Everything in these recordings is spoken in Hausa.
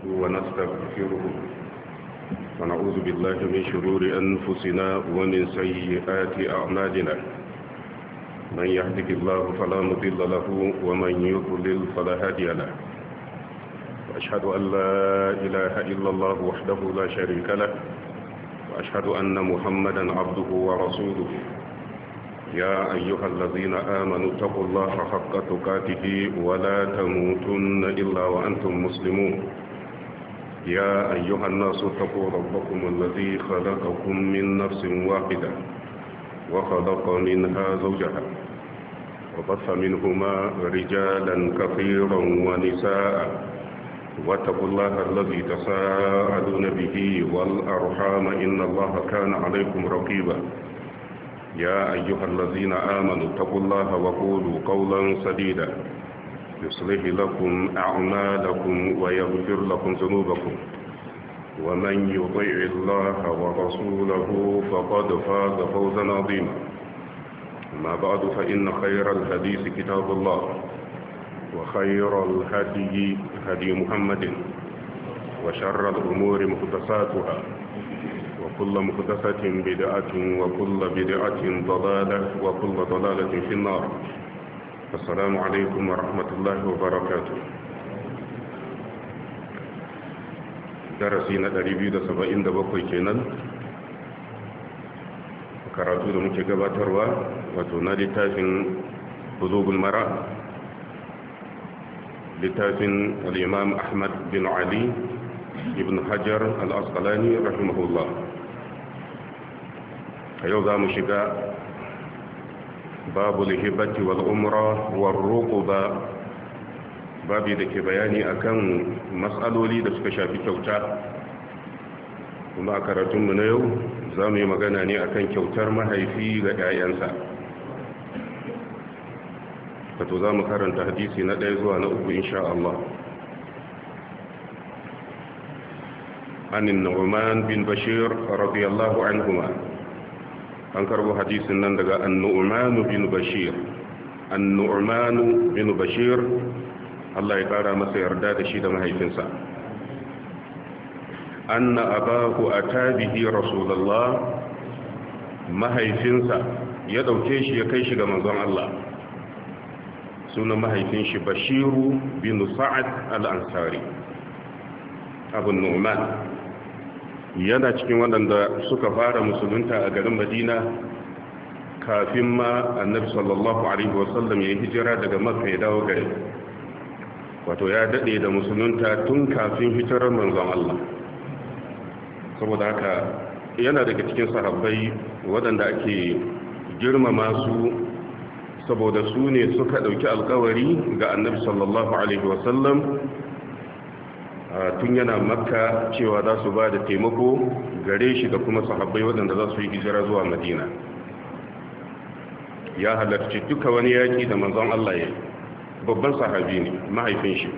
ونستغفره ونعوذ بالله من شرور أنفسنا ومن سيئات أعمالنا من يهده الله فلا مضل له ومن يضلل فلا هادي له وأشهد أن لا إله إلا الله وحده لا شريك له وأشهد أن محمدا عبده ورسوله يا أيها الذين آمنوا اتقوا الله حق تقاته ولا تموتن إلا وأنتم مسلمون يا أيها الناس اتقوا ربكم الذي خلقكم من نفس واحدة وخلق منها زوجها وبث منهما رجالا كثيرا ونساء واتقوا الله الذي تساءلون به والأرحام إن الله كان عليكم رقيبا يا أيها الذين آمنوا اتقوا الله وقولوا قولا سديدا يصلح لكم أعمالكم ويغفر لكم ذنوبكم ومن يطيع الله ورسوله فقد فاز فوزا عظيما أما بعد فإن خير الحديث كتاب الله وخير الهدي هدي محمد وشر الأمور محدثاتها وكل محدثة بدعة وكل بدعة ضلالة وكل ضلالة في النار. السلام عليكم ورحمة الله وبركاته. درسنا دريبي 77 kenan karatu da muke gabatarwa wato na littafin Bulughul Maram littafin al-Imam Ahmad bin Ali ibn Hajar al-Asqalani rahimahullah. a yau za mu shiga babu lihibati wal umra wal ruquba, babu da ke bayani akan matsaloli da suka shafi kyauta. kuma a karatunmu na yau za mu yi magana ne akan kyautar mahaifi ga 'ya'yansa. wato za mu karanta hadisi na 1 zuwa na 3 insha Allah. عن النعمان بن بشير رضي الله عنهما an karbo hadisin nan daga annu'man bin bashir. annu'man bin bashir Allah ya kara masa yarda da shi da mahaifinsa. anna abahu atabihi rasulullah, mahaifinsa ya dauke shi ya kai shi ga manzon Allah. sunan mahaifin shi bashiru bin sa'ad al-ansari. abu nu'man yana cikin waɗanda suka fara musulunta a garin Madina kafin ma annabi sallallahu alaihi wasallam ya hijira daga Makka ya dawo gari. wato ya dade da musulunta tun kafin hijirar manzon Allah. saboda haka yana daga cikin sahabbai waɗanda ake girmama su saboda su ne suka ɗauki alkawari ga annabi sallallahu alaihi wasallam tun yana Makka cewa za su ba da taimako gare shi da kuma sahabbai waɗanda za su yi hijira zuwa Madina. ya halarci duka wani yaƙi da manzon Allah ya yi. babban sahabi ne mahaifin shi.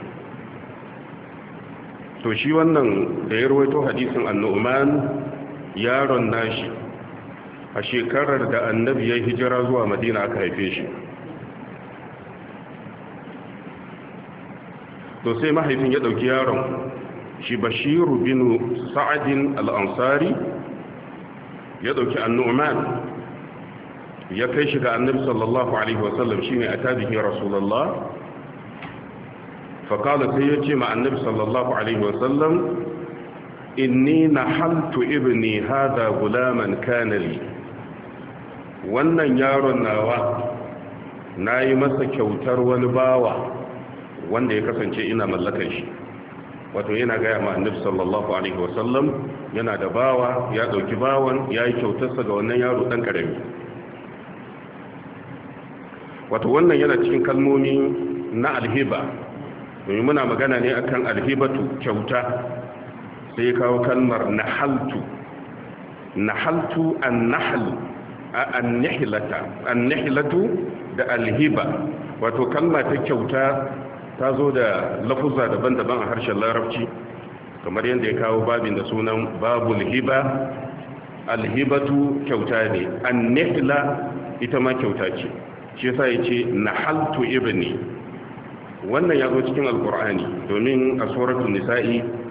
to shi wannan da ya rawaito hadisin annu'man, yaron nashi a shekarar da annabi ya hijira zuwa Madina aka haife shi. to sai mahaifin ya dauki yaron shi bashiru bin sa'adin al-ansari, ya dauki annu'man ya kai shi ga annabi sallallahu alaihi wasallam shine atabihi rasulullah. fa qala sai yace ma annabi sallallahu alaihi wasallam inni nahaltu ibni hada gulaman kana li, wannan yaron nawa nayi masa kyautar wani bawa wanda ya kasance ina mallakar shi. wato yana gaya ma annabi sallallahu alaihi wasallam yana da bawa, ya dauki bawan ya yi kyautarsa ga wannan yaro dan karami. wato wannan yana cikin kalmomi na alhiba, domin muna magana ne akan alhibatu, kyauta. sai kawo kalmar nahaltu. nahaltu an-nahl an-nihlatu da alhiba. wato kalma ta kyauta ta zo da lafuzza daban-daban a harshen larabci, kamar yadda ya kawo babin da sunan babul hiba. alhibatu kyauta ne, an-nihla ita ma kyauta ce. shi yasa yace nahaltu ibni. wannan ya zo cikin alqur'ani, domin a suratul nisa'i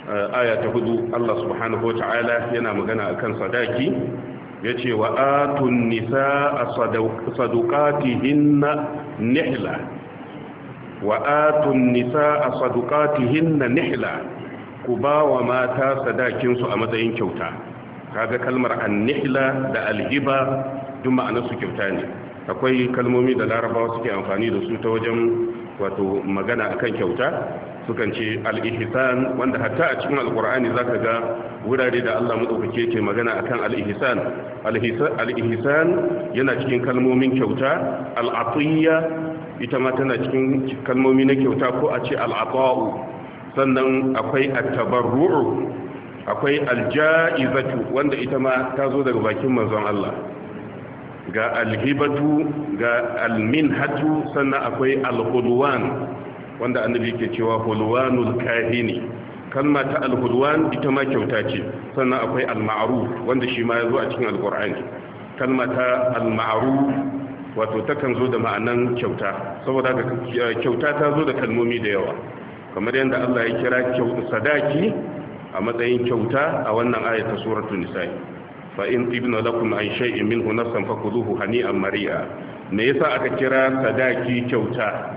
aya ta 4 Allah subhanahu wata'ala yana magana akan sadaki yace wa atun nisaa sadaqatihinna nihla wa atun nisaa sadaqatihinna nihla ku ba wa mata sadakin su a matsayin kyauta kaga kalmar an-nihla da al-hiba duk ma'anar su kyauta ne akwai kalmomi da larabawa suke amfani da su ta wajen wato magana akan kyauta sukan ce al-ihsan wanda hatta a cikin alqur'ani zaka ga wurare da Allah madaukake yake magana akan al-ihsan al-ihsan yana cikin kalmomin kyauta al-atiyya ita ma tana cikin kalmomi na kyauta ko a ce al-ata'u sannan akwai at-tabarru'u akwai al-ja'izatu wanda ita ma ta zo daga bakin manzon Allah ga al-hibatu ga al-minhatu sannan akwai al-khudwan wanda annabi ke cewa hulwanul kahini kalma ta al-hulwan ita ma kyauta ce sannan akwai al-ma'ruf wanda shi ma yazo a cikin al-qur'ani kalma ta al-ma'ruf wato takan zo da ma'anan kyauta saboda kyauta ta zo da kalmomi da yawa kamar yadda Allah ya kira sadaki a matsayin kyauta a wannan ayat ta suratul nisa fa in ibna lakum an shay'in minhu nafsan fakuluhu hani'an mari'a me yasa aka kira sadaki kyauta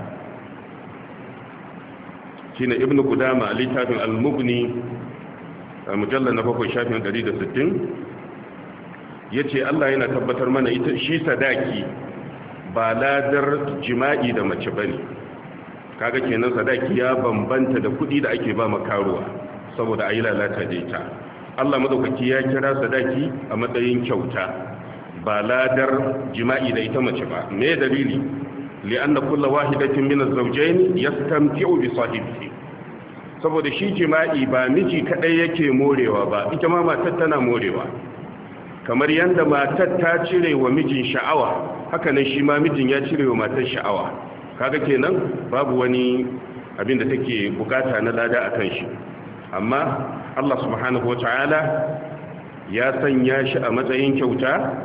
shine ibnu qudama littafin al-mughni mujallal na 7 shafin 160 yace Allah yana tabbatar mana ita shi sadaki ba ladar jima'i da mace bane kaga kenan sadaki ya bambanta da kudi da ake ba makaruwa saboda ayi lalata da ita Allah madaukaki ya kira sadaki a matsayin kyauta ba ladar jima'i da ita mace ba me dalili li'anna kullu wahidatin min az-zawjayn yastamti'u bi sahibihi saboda shi jima'i ba miji kadai yake morewa ba ita ma matar tana morewa kamar yanda matar ta cire wa mijin sha'awa haka nan shi ma mijin ya cire wa matar sha'awa kaga kenan babu wani abin da take bukata na lada akan shi amma Allah subhanahu wataala ya sanya shi a matsayin kyauta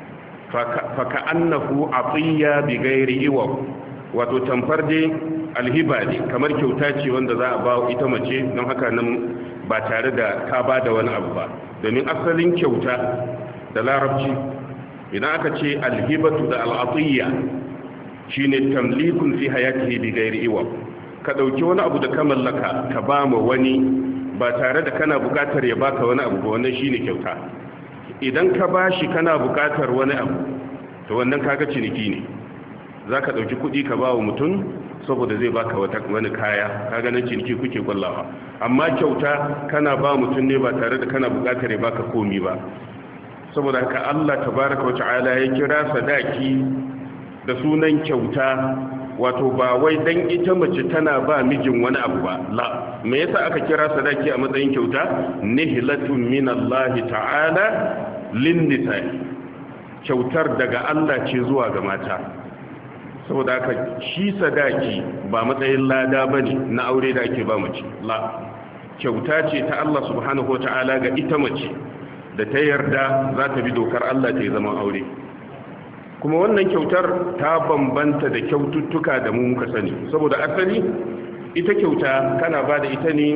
faka'annahu atiyya bi ghairi iwab wato tamfar dai alhiba ne kamar kyauta ce wanda za a ba ita mace don haka nan ba tare da ka ba da wani abu ba domin asalin kyauta da larabci idan aka ce alhibatu da al'atiyya shine tamlikun fi hayatihi bi ghairi iwab ka dauki wani abu da ka mallaka ka ba ma wani ba tare da kana bukatar ya baka wani abu ba wannan shine kyauta idan ka bashi kana bukatar wani abu to wannan kaga ciniki ne zaka dauki kudi ka bawa mutum saboda zai baka wani kaya kaga nan ciniki kuke kullawa amma kyauta kana ba mutum ne ba tare da kana bukatar ya baka komi ba saboda haka Allah tabaaraka wa ta'ala ya kira sadaki da sunan kyauta wato ba wai dan ita mace tana ba mijin wani abu ba la me yasa aka kira sadaki a matsayin kyauta nihlatun minallahi ta'ala lin-nisa kyautar daga Allah ce zuwa ga mata saboda haka shi sadaki ba matsayin lada bane na aure da ake ba mace la kyauta ce ta Allah subhanahu wata'ala ga ita mace da ta yarda za ta bi dokar Allah ta zama aure kuma wannan kyautar ta bambanta da kyaututtuka da mu muka sani saboda asali ita kyauta kana ba da ita ne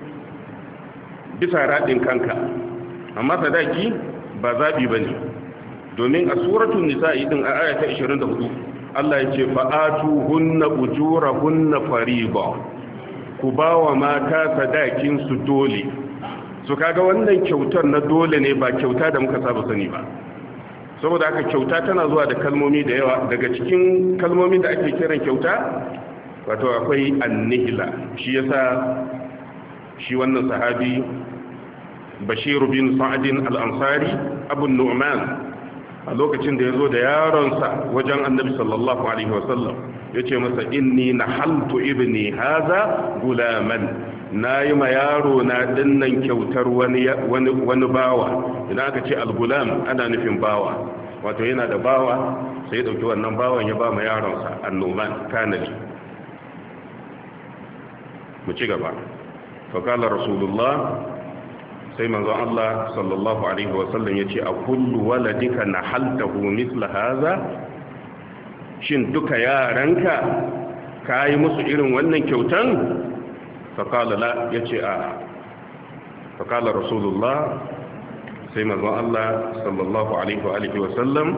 bisa raɗin kanka amma sadaki ba zaɓi ba ne domin a suratun nisa'i din a ayata 24 Allah ya ce fa'atu hunna ujura hunna fariba ku ba wa mata sadakin su dole su kaga wannan kyautar na dole ne ba kyauta da muka saba sani ba saboda haka kyauta tana zuwa da kalmomi da yawa daga cikin kalmomin da ake kiran kyauta wato akwai annihila shi yasa shi wannan sahabi Bashir bin Sa'd al-Ansari Abu Nu'man a lokacin da yazo da yaronsa wajen Annabi sallallahu alaihi wasallam yace masa inni nahaltu ibni hadha gulaman nayi ma yaro na dinnan kyautar wani bawa idan aka ce al-gulam ana nufin bawa wato yana da bawa sai ya dauki wannan bawan ya ba ma yaronsa annoman kanali mu ci gaba fa qala rasulullah sai manzo Allah sallallahu alaihi wasallam yace a kullu waladika nahaltahu mithla hadha shin duka yaranka kai musu irin wannan kyautan fa qala la yace a faƙala rasulullah sai manzon Allah sallallahu alaihi wa sallam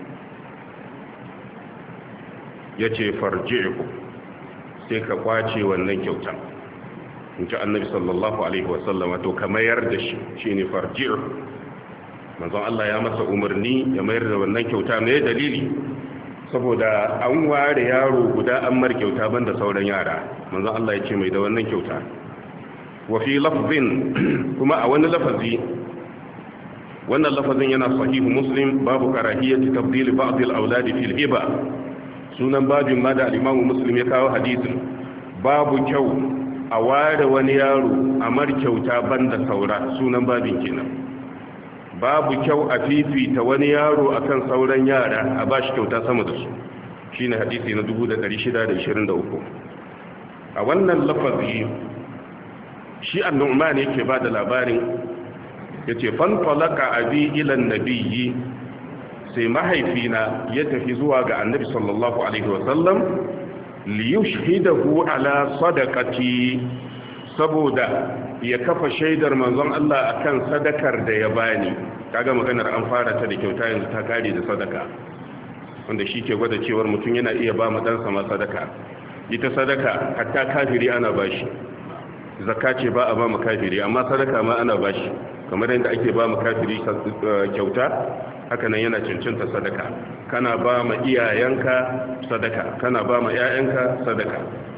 ya ce farji'u sai ka kwace wannan kyauta in ji annabi sallallahu alaihi wa sallam to ka mayar da shi shine farji'u manzon Allah ya masa umarni ya mayar da wannan kyauta mai dalili saboda an ware yaro guda an mar kyauta banda sauran yara manzon Allah ya ce mai da wannan kyauta wa fi lafzin kuma a wani lafazi wannan lafazin yana sahihu muslim babu karahiyati tabdil ba'd al-awlad fi al-hiba sunan babin ma da al-imam muslim ya kawo hadisin babu kyau a ware wani yaro a mar kyauta banda saura sunan babin kenan babu kyau a fifita wani yaro akan sauran yara a bashi kyauta sama da su shine hadisi na 1623 a wannan lafazi shi annu'man yake bada labarin yace fan falaka abi ila nabiyyi sai mahaifina ya tafi zuwa ga annabi sallallahu alaihi wasallam li yushhidahu ala sadaqati saboda ya kafa shaidar manzon Allah akan sadakar da ya bani kaga maganar an fara ta da kyauta yanzu ta kare da sadaka wanda shi ke gwada cewar mutum yana iya ba mu dan sama sadaka ita sadaka hatta kafiri ana bashi zakka ce ba a ba mu kafiri amma sadaka ma ana bashi kamar yadda ake ba mu kafiri kyauta haka nan yana cancanta sadaka kana ba ma iyayenka sadaka kana ba ma ƴaƴanka sadaka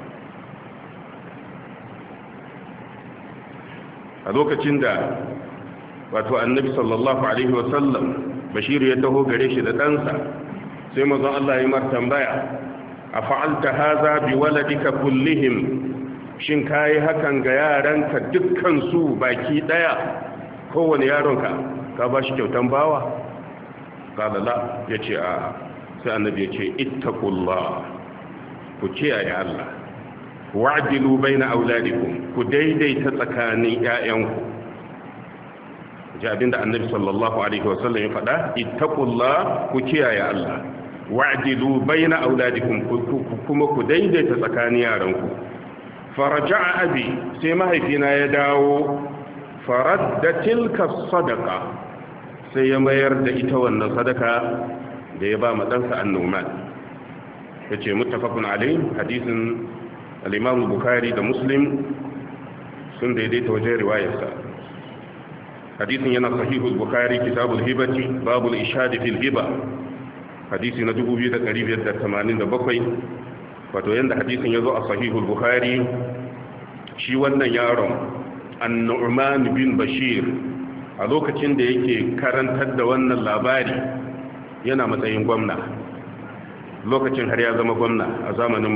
a lokacin da wato annabi sallallahu alaihi wasallam bashir ya taho gare shi da ɗansa sai mazan Allah ya mar tambaya a fa'alta haza bi waladika kullihim shin kayi hakan ga yaranka dukkan su baki daya kowane yaronka ka ba shi kyautan bawa kala la yace a sai annabi yace ittaqullah ku kiyaye Allah wa'dilu baina auladikum ku daidaita tsakanin ƴaƴanku ji abinda annabi sallallahu alaihi wasallam ya faɗa ittaqullah ku kiyaye Allah wa'dilu baina auladikum kuma ku daidaita tsakanin yaranku faraja'a abi sai mahaifina ya dawo faradda tilka sadaqa sai ya mayar da ita wannan sadaka da ya ba ma ɗansa annuman yace muttafaqun alayhi hadisin al-imam bukhari da muslim sun daidaita wajen riwayarsa hadisin yana sahihul bukhari kitabul hibati babul ishad fil hiba hadisi na 2587 wato yanda hadisin yazo a sahihul bukhari shi wannan yaron an-nu'man bin bashir a lokacin da yake karantar da wannan labari yana matsayin gwamna lokacin har ya zama gwamna a zamanin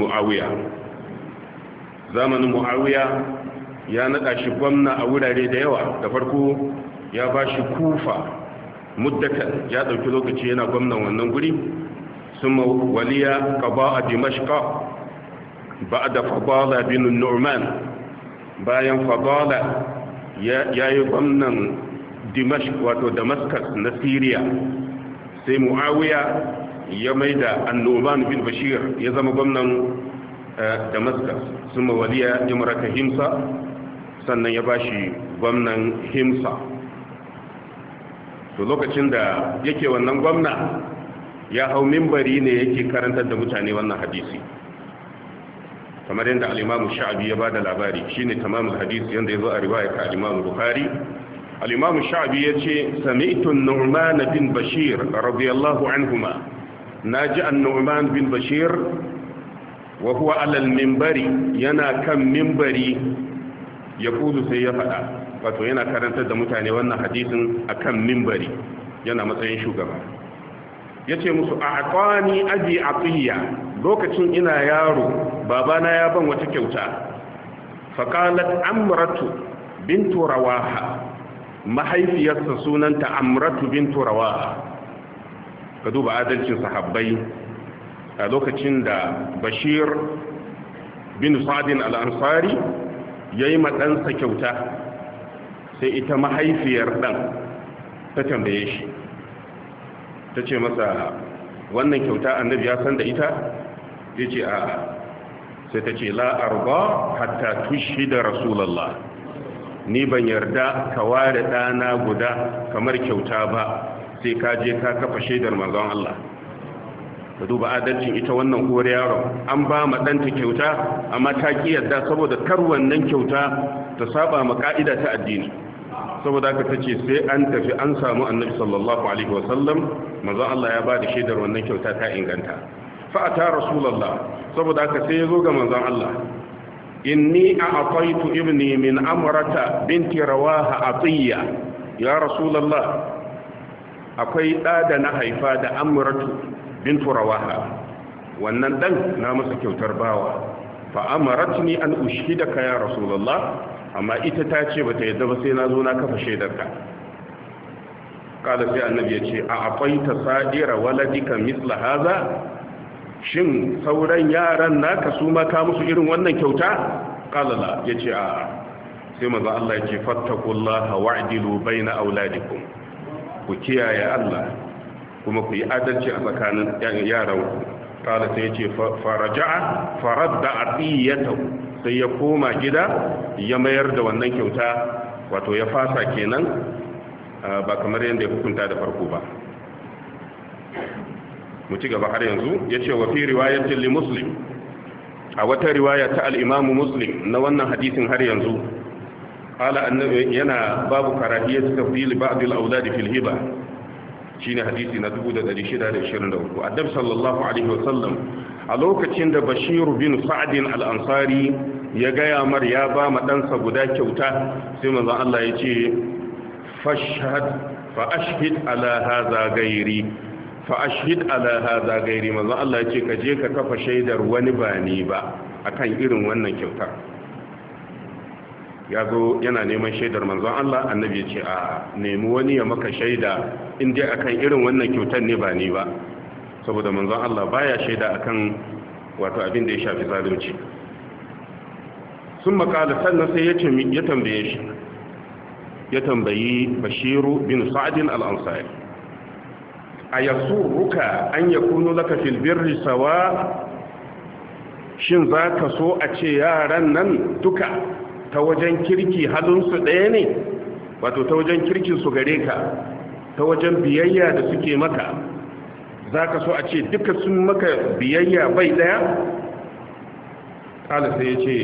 muawiya ya nada shi gwamna a wurare da yawa da farko ya ba shi kufa muddatan ya dauki lokaci yana gwamnan wannan guri summa waliya qada'a dimashqa ba'da fadala bin nu'man bayan fadala yayi gwamnan dimashq wato damascus na syria sai muawiya ya maida an-nu'man bin bashir ya zama gwamnan damascus summa waliya imrata himsa sannan ya bashi gwamnan himsa to lokacin da yake wannan gwamna ya hau mimbari ne yake karantar da mutane wannan hadisi kamar yadda al-Imam Sha'bi ya bada labari shine tamamul hadisi yanda yazo a riwayar al-Imam Bukhari al-Imam Sha'bi yace sami'tu an-Nu'man bin Bashir radiyallahu anhuma naji an-Nu'man bin Bashir wa huwa 'ala al-minbari yana kan minbari yaqulu sai ya fada wato yana karantar da mutane wannan hadisin akan minbari yana matsayin shugaba yace musu a'tani abi atiya lokacin ina yaro babana ya ban wata kyauta faqalat amratu bintu rawaha mahaifiyarsa sunanta amratu bintu rawaha ka duba adalcin sahabbai a lokacin da bashir bin sa'd al-ansari yayi madansa kyauta sai ita mahaifiyar dan ta tambaye shi ta ce masa wannan kyauta annabi ya san da ita ya ce a sai ta ce la arba hatta tushhida rasulullah ni ban yarda ka ware ɗana guda kamar kyauta ba sai ka je ka kafa shaidar manzon Allah. ka duba adalcin ita wannan uwar yaron, an ba ma ɗanta kyauta amma ta ki yarda saboda kar wannan kyauta ta saba ma ka'ida ta addini. saboda haka tace sai an tafi an samu annabi sallallahu alaihi wasallam, manzon Allah ya ba da shaidar wannan kyauta ta inganta. fa ata rasulullah, saboda haka sai ya zo ga manzon Allah, inni a'taitu ibni min amrata binti rawaha atiya. ya rasulullah, akwai ɗa da na haifa da amratu bintu rawaha, wannan dan na masa kyautar bawa. fa amaratni an ushhidaka ya rasulullah, amma ita ta ce bata yadda ba sai na zo na kafa shaidarka. kada sai annabi ya ce a afaita sa'ira waladika misla haza, shin sauran yaran naka su ma ka musu irin wannan kyauta? qala la, yace a. sai manzo Allah ya ce fattaqullaha wa'dilu baina auladikum, ku kiyaye Allah kuma ku yi adalci a tsakanin yaranku. kala sai ya ce faraja'a faradda atiyatahu, sai ya koma gida ya mayar da wannan kyauta, wato ya fasa kenan, ba kamar yadda ya hukunta da farko ba. mu ci gaba har yanzu, ya ce wa fi riwayatin li muslim, a wata riwaya ta al-imamu muslim na wannan hadisin har yanzu, qala annabi yana babu karahiyat tafdil ba'd al-awlad fil hiba, shine hadisi na 1623. annabi sallallahu alaihi wasallam a lokacin da bashir bin sa'd al-ansari ya gaya mar ya ba ma ɗansa guda kyauta, sai manzon Allah ya ce fashhad fa ashhid ala hadha gairi, fa ashhid ala hadha gairi. manzon Allah ya ce ka je ka kafa shaidar wani ba ni ba akan irin wannan kyautar. ya zo yana neman shaidar manzon Allah, annabi ya ce a nemi wani ya maka shaida in dai akan irin wannan kyautar ne ba ni ba, saboda manzon Allah baya shaida akan wato abin da ya shafi zalunci. sun makala sannan sai ya tambayi bashiru bin sa'adin al'ansari, a yasu ruka an ya kunu laka filbirri sawa, shin za ka so a ce yaran nan duka ta wajen kirki halinsu ɗaya ne, wato ta wajen kirkinsu gare ka, ta wajen biyayya da suke maka, za ka so a ce duka sun maka biyayya bai ɗaya? ƙala sai ya ce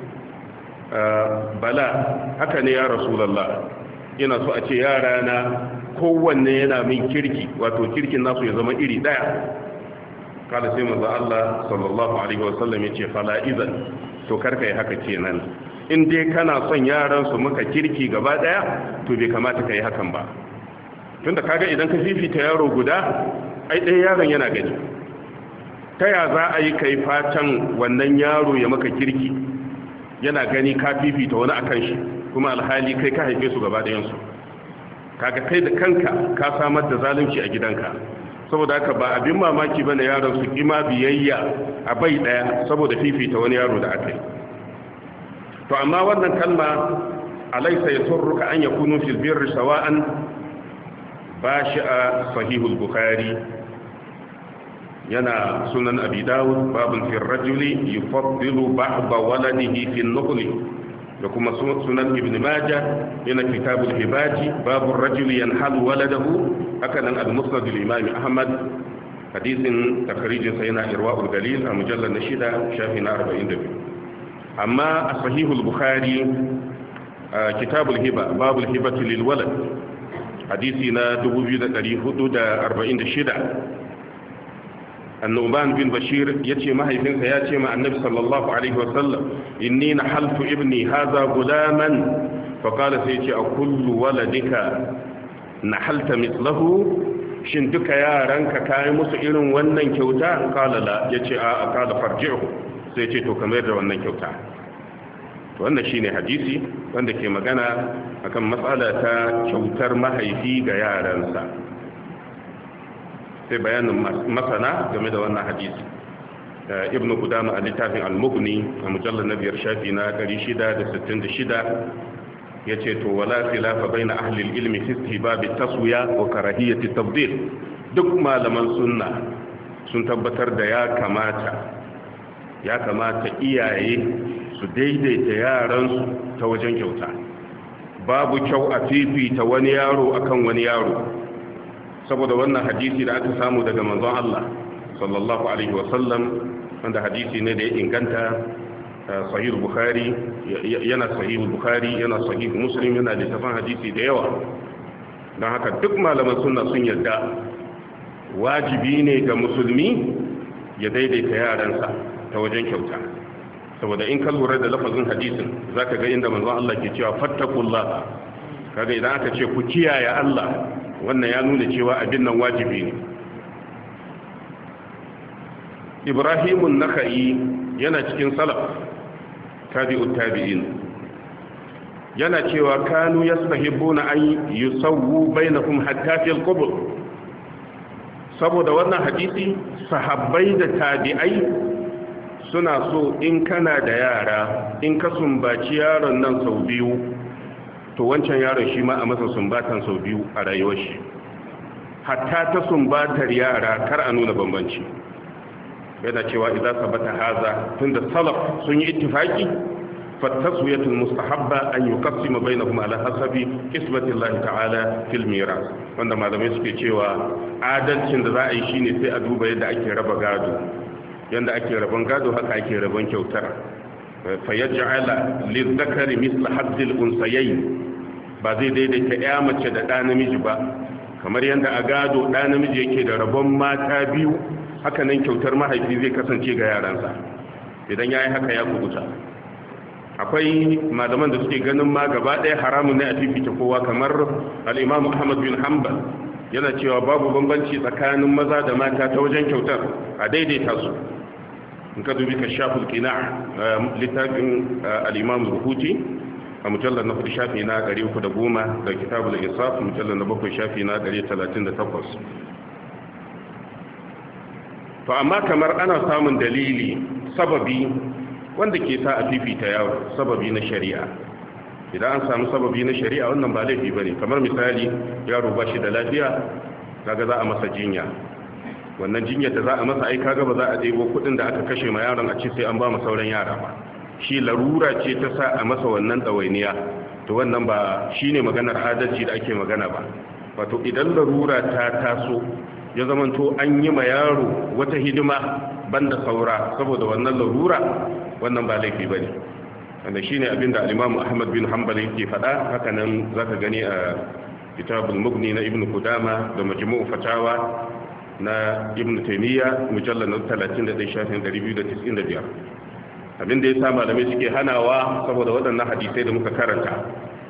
bala, haka ne ya rasulallah, ina so a ce yara na kowanne yana min kirki, wato kirkin nasu ya zama iri ɗaya. ƙala sai manzo Allah sallallahu alaihi wasallam ya ce fala izan, to karka yi haka kenan, in dai kana son yaran su maka kirki gaba daya to bai kamata ka yi hakan ba. tunda kaga idan ka fifita yaro guda, ai ɗaya yaron yana gani, ta ya za a yi kai fatan wannan yaro ya maka kirki yana gani ka fifita wani akan shi, kuma alhali kai ka haife su gaba dayansu? kaga kai da kanka ka samar da zalunci a gidanka. saboda haka ba abin mamaki bane yaron su kima biyayya a bai daya saboda fifita wani yaro da aka yi. to amma wannan kalma alaysa yasurruka an yakunu fil birri sawa'an, bashi'a sahihul bukhari, yana sunan abi dawud babun fil rajuli yufaddilu ba'da waladihi fil nuqli, da kuma sunan ibn majah yana kitabul hibaji babur rajuli yanhalu waladahu, haka nan al-musnad al-imam ahmad, hadisin takrijin sa yana irwaul galil a mujallal na 6 shafi na 42. amma a sahihul bukhari kitabul hiba babul hibati lil walad, hadisi na 2446, annuban bin bashir yace mahaifinsa ya ce ma annabi sallallahu alaihi wasallam, inni nahaltu ibni hadha gulaman, fa qala sai yace a kullu waladika nahalta mithlahu, shin duka yaranka kai musu irin wannan kyauta? qala la, yace a qala farji'u, sai ce to kamar da wannan kyauta. to wannan shine hadisi wanda ke magana akan matsala ta kyautar mahaifi ga yaransa. sai bayanin masana game da wannan hadisi, ibnu qudama a littafin al-mughni a mujallal na 5 shafi na 666 yace to wala khilafa baina ahli al-ilmi fi istihbab at-taswiya wa karahiyat at-tabdil. duk malaman sunna sun tabbatar da ya kamata iyaye su daidaita yaransu ta wajen kyauta. babu kyau a fifita wani yaro akan wani yaro, saboda wannan hadisi da aka samu daga manzon Allah sallallahu alaihi wasallam, wanda hadisi ne da ya inganta, sahih bukhari yana sahih bukhari yana sahih muslim yana da tafan hadisi da yawa. don haka duk malaman sunna sun yarda wajibi ne ga musulmi ya daidaita yaransa ta wajen kyauta, saboda in ka lura da lafazin hadisin zaka ga inda manzon Allah ke cewa fattaqullah, kaga idan aka ce ku kiyaye Allah, wannan ya nuna cewa abin nan wajibi ne. Ibrahimun Nakhai yana cikin salaf tabi'ut tabi'in, yana cewa kanu yastahibbuna an yusawwu bainakum hatta fil qubur. Saboda wannan hadisi sahabbai da tabi'ai suna so in kana da yara, in ka sumbaci yaron nan sau biyu, to wancan yaron shi ma a masa sumbatan sau biyu a rayuwar shi, hatta ta sumbatar yara kar a nuna bambanci. yana cewa idan sabata haza, tunda salaf sun yi ittifaki, fattaswiyatul mustahabba an yuqassima bainahum ala hasabi qismati Allah ta'ala fil miras. Wanda malamai suke cewa adalcin da za a yi shine sai a duba yadda ake raba gado, yanda ake raban gado haka ake raban kyautar. Fa yaj'ala lidhakari mithla haddil unsayayn, ba zai daidaita ya mace da ɗa namiji ba, kamar yanda a gado ɗa namiji yake da rabon mata biyu, haka nan kyautar mahaifi zai kasance ga yaransa. Idan ya yi haka ya kubuta. Akwai malaman da suke ganin ma gaba ɗaya haramun ne a fifita kowa, kamar al'imamu Ahmad bin Hanbal yana cewa babu bambanci tsakanin maza da mata ta wajen kyautar, a daidaita su. In ka dubi kashaful qina' littafin al-imam Ruhuti a mujallar na 4 shafi na 310 da kitabul insaf mujallar na 7 shafi na 138. to amma kamar ana samun dalili, sababi wanda ke sa a fifita yaro, sababi na shari'a. Idan an samu sababi na shari'a wannan ba laifi bane, kamar misali yaro ba shi da lafiya, kaga za a masa jinya, wannan jinyar da za a masa ai kaga ba za a ɗebo kuɗin da aka kashe ma yaron a ce sai an ba mu sauran yara ba, shi larura ce ta sa a masa wannan ɗawainiya. to wannan ba shine maganar adalci da ake magana ba. wato idan larura ta taso ya zamanto an yi ma yaro wata hidima banda saura saboda wannan larura, wannan ba laifi bane. wanda shine abinda al-Imam Ahmad bin Hanbal yake faɗa. haka nan zaka gani a kitabul Mughni na Ibn Qudama da Majmu' Fatawa na Ibn Taymiyyah mujallal na 31 shafin 295. abinda yasa malamai suke hanawa saboda waɗannan hadisai da muka karanta,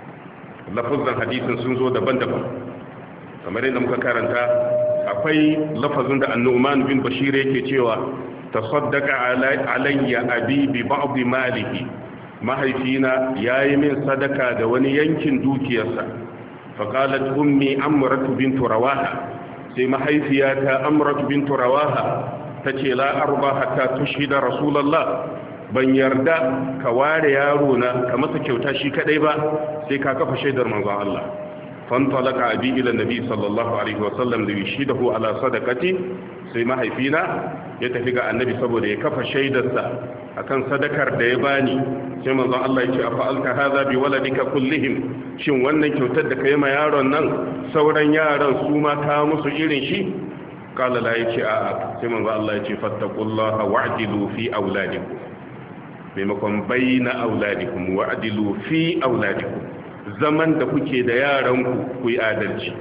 lafazan hadisin sun zo daban-daban. kamar yadda muka karanta, akwai lafazin da An-Nu'man bin Bashir yake cewa tasaddaqa alayya abi bi ba'd malihi, mahaifina yayi min sadaka da wani yankin dukiyarsa. fa qalat ummi Amratu bint Rawaha, sai mahaifiyata Amratu bint Rawaha tace la arba hatta tushhida Rasulullah, ban yarda ka ware yaro na ka masa kyauta shi kadai ba sai ka kafa shaidar manzon Allah. fantalaka abi ila nabi sallallahu alaihi wasallam da yishidahu ala sadaqati, sai mahaifina ya tafi ga annabi saboda ya kafa shaidarsa akan sadakar da ya bani. sai manzon Allah ya ce afa alka hadha bi waladika kullihim, shin wannan kyautar da kai ma yaron nan sauran yaran su ma ka musu irin shi? qala la, yace a'a. sai manzon Allah ya ce fattaqullaha wa'dilu fi auladikum, maimakon bayna auladikum wa'dilu fi auladikum, zaman da kuke da yaranku ku yi adalci.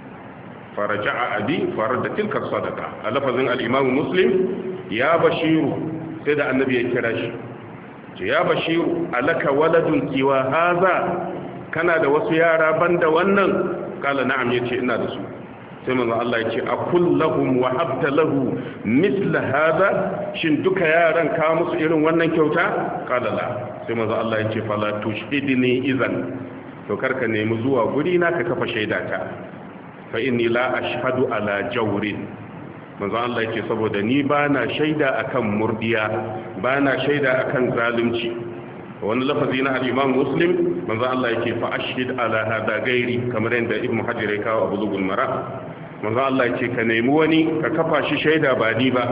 faraja'a abi farada tilka sadaqa. a lafazin al-Imam Muslim, ya Bashiru, sai da annabi ya kira shi, ce ya Bashiru alaka waladun kiwa haza, kana da wasu yara banda wannan? kala na'am, yace ina da su. sai manzo Allah yace akullahum wa habta lahu misla haza, shin duka yaran ka musu irin wannan kyauta? kala la. sai manzo Allah yace fala tushhidni idan, to karka nemi zuwa guri na ka kafa shaidata, fa inni la ashhadu ala jawrin. manzo Allah yake saboda ni bana shaida akan murdiya, bana shaida akan zalunci. wani lafazi na al-Imam Muslim, manzo Allah yake fa ashhid ala hada gairi, kamar yadda Ibn Hajar ya kawo Abu Lughul Mara. manzo Allah yake ka nemi wani ka kafa shi shaida ba ni ba.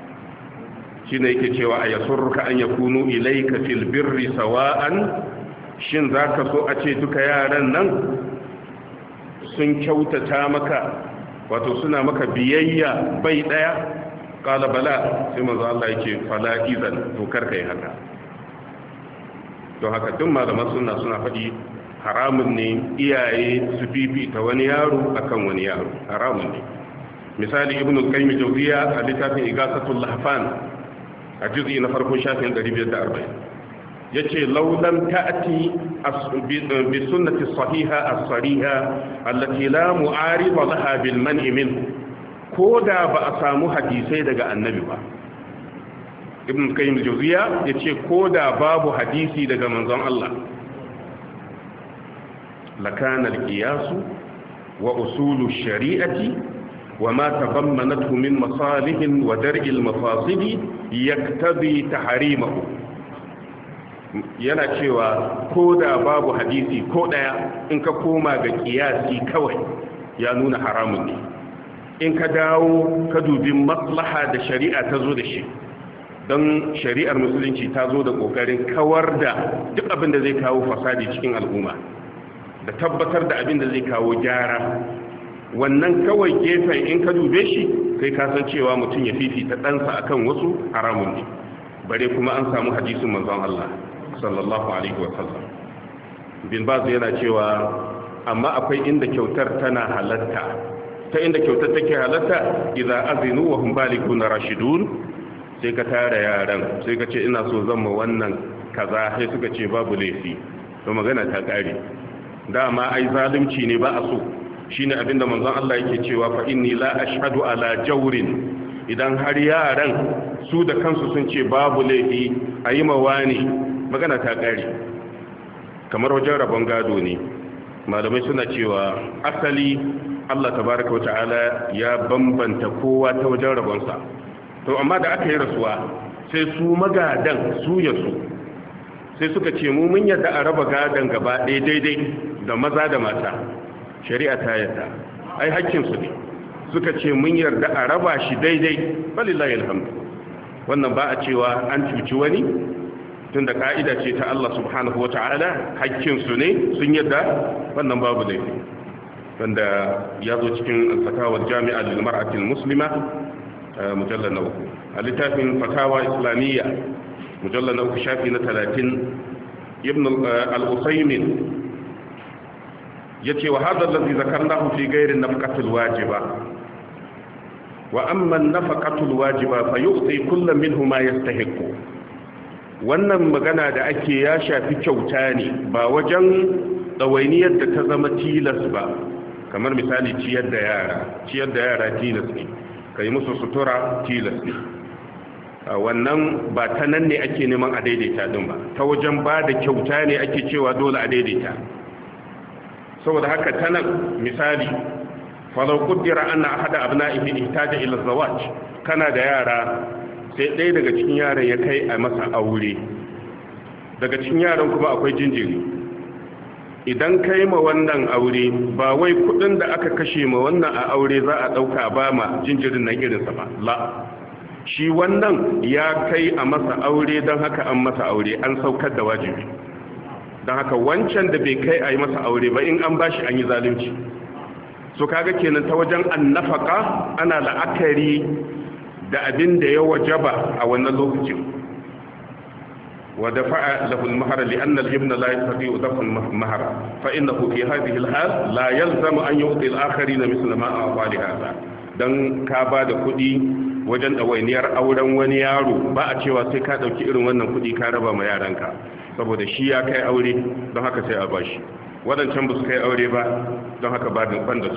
shine yake cewa ayasurruka an yakunu ilayka fil birri sawa'an, shin zaka so a ce duka yaran nan sun kyautata maka wato suna maka biyayya bai daya qala bala sai manzo Allah yake fala idan to karka yi haka don haka duk malaman suna faɗi haramun ne iyaye su fifita wani yaro akan wani yaro haramun ne misali ibn al-qayyim jawziya a littafin igasatul lahfan a juz'i na farko shafin 540 yace law lam ta'ti bi sunnati sahiha as-sariha allati la mu'arida laha bil man'i min koda ba a samu hadisai daga annabi ba ibn al-qayyim jawziya yace koda babu hadisi daga manzon Allah lakana al-qiyas wa usulu shari'ati وما تضمنته من مصالح ودرء المفاصل يقتضي تحريمه yana cewa ko da babu hadisi ko daya in ka koma ga kiyasi kawai ya nuna haramun ne in ka dawo ka dubi maslaha da shari'a ta zo da shi don shari'ar musulunci ta zo da kokarin kawar da duk abin da zai kawo fasadi cikin al'umma da tabbatar da abin da zai kawo gyara wannan kawai gefen in ka dube shi kai ka san cewa mutum ya fifita ɗansa akan wasu haramun ne bare kuma an samu hadisin manzon Allah sallallahu alaihi wa sallam bin baz yana cewa amma akwai inda kyautar tana halatta ta inda kyautar take halatta idza azinu wa hum balighun rashidun sai ka tara yaran sai ka ce ina so zan ma wannan kaza sai suka ce babu laifi to magana ta kare dama ai zalunci ne ba a so shine abinda manzon Allah yake cewa fa inni la ashhadu ala jawrin idan har yaran su da kansu sun ce babu laifi ayi mawani magana ta kare kamar wajen rabon gado ne malamai suna cewa asali Allah tabaraka wa ta'ala ya bambanta kowa ta wajen rabonsa to amma da aka yi rasuwa sai su magadan su ya su sai suka ce mu mun yadda a raba gadon gaba ɗaya daidai da maza da mata shari'a ta yadda ai hakkinsu ne suka ce mun yarda a raba shi daidai balillahi alhamdu wannan ba a cewa an cuci wani tunda ka'ida ce ta Allah subhanahu wata'ala hakkinsu ne sun yarda wannan babu laifi wanda ya zo cikin fatawar jami'a lil mar'ati muslima mujallal na uku a littafin fatawa islamiyya mujallal na uku shafi na 30 ibn al-usaymin yace wa hadha allazi zakarnahu fi ghairi nafaqatil wajiba wa amma an-nafaqatul wajiba fa yu'ti kullu minhu ma yastahiqu wannan magana da ake ya shafi kyauta ne ba wajen dawainiyar da ta zama tilas ba kamar misali ciyar da yara tilas ne kai musu sutura tilas ne wannan ba ta nan ne ake neman a daidaita din ba ta wajen ba da kyauta ne ake cewa dole a daidaita saboda haka ta nan misali falau kuddira anna ahada abna'ihi ihtaja ila zawaj kana da yara sai ɗaya daga cikin yaran ya kai a masa aure daga cikin yaran kuma akwai jinjiri idan kai ma wannan aure ba wai kudin da aka kashe ma wannan a aure za a dauka ba ma jinjirin nan irinsa ba la shi wannan ya kai a masa aure don haka an masa aure an saukar da wajibi don haka wancan da bai kai a yi masa aure ba in an bashi an yi zalunci so kaga kenan ta wajen annafaka ana la'akari da abin da ya wajaba a wannan lokacin wa dafa'a lahu al-mahr li anna al-ibn la yastati'u dafa al-mahr fa innahu fi hadhihi al-hal la yalzamu an yu'ti al-akharin mithla ma a'ta li hadha dan ka ba da kuɗi wajen ɗawainiyar auren wani yaro ba a cewa sai ka ɗauki irin wannan kuɗi ka raba ma yaranka saboda shi ya kai aure don haka sai a bashi waɗancan ba su kai aure ba don haka ba ban da su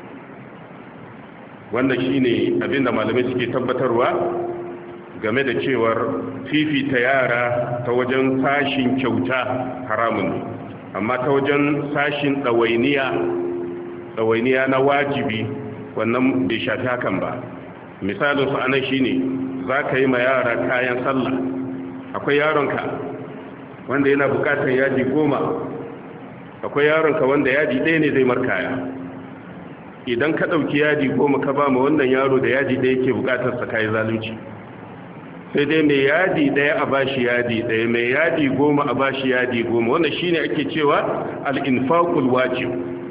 wannan shine abinda malamai suke tabbatarwa game da cewar fifita yara ta wajen sashin kyauta haramun ne amma ta wajen sashin ɗawainiya na wajibi wannan bai shafi hakan ba misalin su anan shine za ka yi ma yara kayan sallah akwai yaronka wanda yana bukatar yadi 10 akwai yaronka wanda yadi 1 ne zai markaya idan ka ɗauki yadi 10 ka ba ma wannan yaro da yadi 1 yake bukatar sa kai zalunci sai dai mai yadi ɗaya a bashi yadi ɗaya, mai yadi 10 a bashi yadi 10. wannan shine ake cewa al-infaqul wajib,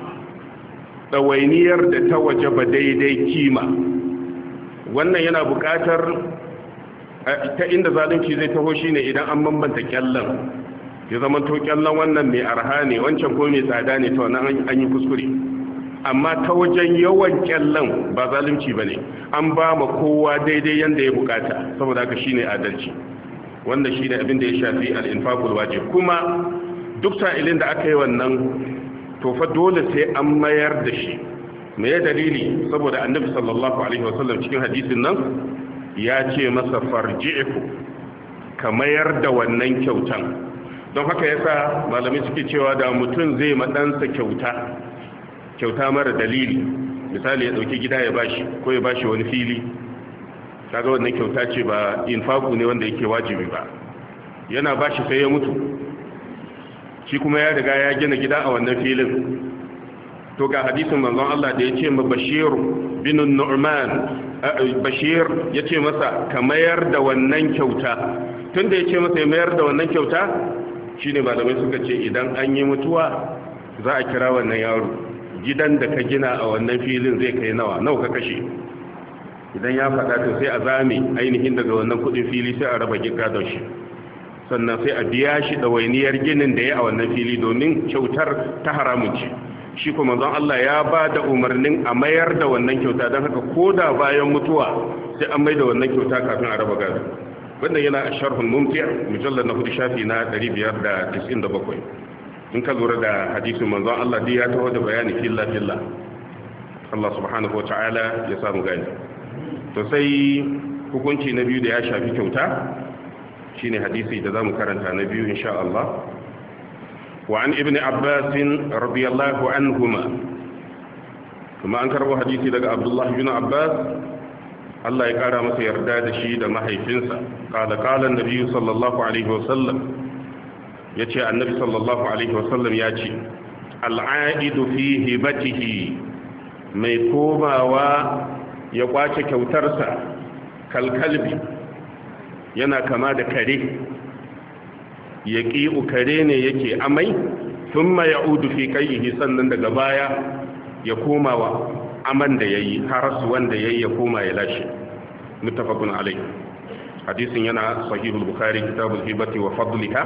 ɗawainiyar da ta wajaba daidai kima. wannan yana buƙatar ta inda zalunci zai taho shine idan an bambanta kyallan, ya zama to kyallan wannan mai arha ne wancan ko mai tsada ne, to nan an yi kuskure. amma ta wajen yawan kyallan ba zalunci bane, an ba ma kowa daidai yanda ya bukata, saboda haka shine adalci. wanda shine abin da ya shafi al-infaqul wajib. kuma duk sa'ilin da aka yi wannan to fa dole sai an mayar da shi. me ya dalili? saboda annabi sallallahu alaihi wasallam cikin hadisin nan ya ce masa farji'ku, ka mayar da wannan kyautan. don haka yasa malami suke cewa da mutum zai madansa kyauta mara dalili, misali ya dauki gida ya bashi ko ya bashi wani fili, kaga wannan kyauta ce ba infaku ne wanda yake wajibi ba. yana bashi sai ya mutu, shi kuma ya riga ya gina gida a wannan filin. to ga hadisin manzon Allah da ya ce ma Bashir bin Nu'man, Bashir ya ce masa ka mayar da wannan kyauta. tunda ya ce masa ya mayar da wannan kyauta, shine malamai suka ce idan an yi mutuwa za a kira wannan yaro, gidan da ka gina a wannan filin zai kai nawa ka kashe. idan ya faɗa to sai a zame ainihin daga wannan kudin fili sai a raba gadon shi, sannan sai a biya shi ɗawainiyar ginin da ya a wannan fili, domin kyautar ta haramun ce. shi kuma manzon Allah ya ba da umarnin a mayar da wannan kyauta, don haka ko da bayan mutuwa sai an mai da wannan kyauta kafin a raba gado. wannan yana a sharhun mumti' mujallad na 4 shafi na 597. in ka lura da hadisin manzon Allah dai ya taho da bayani filla Allah subhanahu wa ta'ala ya samu gani. to sai hukunci na biyu da ya shafi kyauta shine hadisi da zamu karanta na biyu insha Allah. wa an ibn Abbas radiyallahu anhuma, kuma an karbo hadisi daga Abdullah ibn Abbas, Allah ya kara masa yarda da shi da mahaifinsa. qala an-nabi sallallahu alaihi wasallam, yace annabi sallallahu alaihi wasallam yace al-aidu fi hibatihi, mai komawa ya kwace kyautarsa kalkalbi, yana kama da kare. ya ƙi'u, kare ne yake amai, sun ma ya udu fi ƙai'ihi, sannan daga baya ya koma wa aman da ya yi, harasu wanda ya yi ya koma ya lashe. Muttafaqun alai. hadisin yana sahihul bukhari kitabul hibati wa fadliha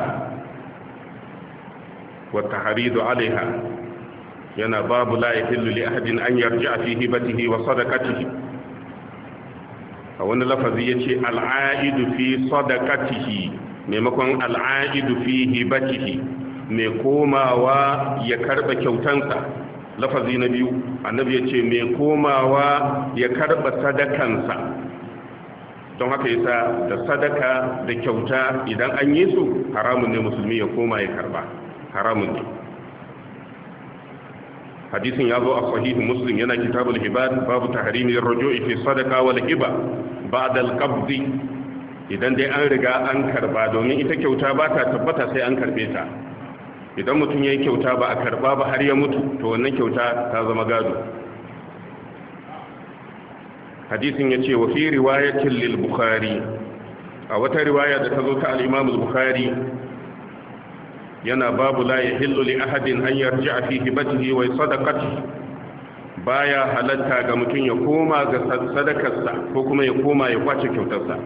wa tahridu alaiha, yana babu la yahillu li ahadin an yarji'a fi hibatihi wa sadaqatihi. a wani lafazi yace al'aidu fi sadaqatihi maimakon al'aidu fi hibatihi, mai komawa ya karba kyautansa. lafazi na biyu annabi yace mai komawa ya karba sadakansa. don haka yasa da sadaka da kyauta idan an yi su haramun ne musulmi ya koma ya karba, haramun ne. hadisin ya zo a sahihu muslim, yana kitabul hibad, babu tahrimi ar-ruju'i fi sadaqa wal hiba ba'da al-qabd. idan dai an riga an karba, domin ita kyauta ba ta tabbata sai an karbe ta. idan mutum ya yi kyauta ba a karba ba har ya mutu, to wannan kyauta ta zama gado. hadisin ya ce wa fi riwayatin lil bukhari, a wata riwaya da ta zo ta al-imam al-bukhari, yana babu la yahillu li ahadin an yarji'a fi hibatihi wa sadaqatihi, baya halatta ga mutum ya koma ga sadakarsa ko kuma ya koma ya kwace kyautarsa.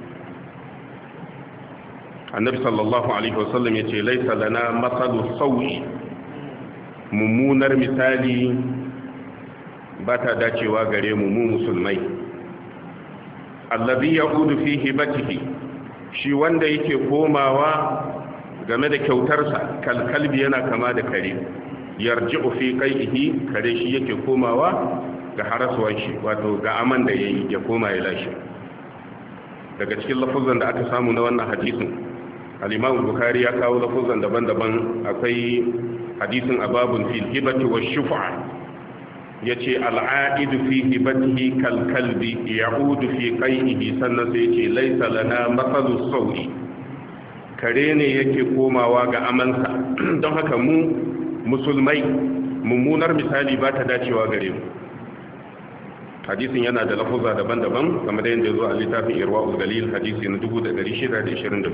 annabi sallallahu alaihi wasallam yace laisa lana masalu sawi, mummunar misali ba ta dacewa gare mu musulmai. allazi yaudu fi hibatihi, shi wanda yake komawa game da kyautarsa kalkalbi, yana kama da kare. yarji'u fi qaihi, kare shi yake komawa ga harasuwan shi, wato ga aman da yayi ya koma ya lashe. daga cikin lafuzan da aka samu na wannan hadisin, al-Imam Bukhari ya kawo lafuzan daban-daban. akwai hadisin ababun fil hibati wash shuf'a, yace al-a'idu fi hibatihi kal kalbi ya'udu fi qai'ihi, sannan sai yace laysa lana mathalu sawi, kare ne yake komawa ga amansa. don haka mu musulmai mummunar misali ba ta dacewa gare mu. hadisin yana da lafuza daban-daban kamar yadda ya zo a littafin irwa'ul galil hadisi na 1622.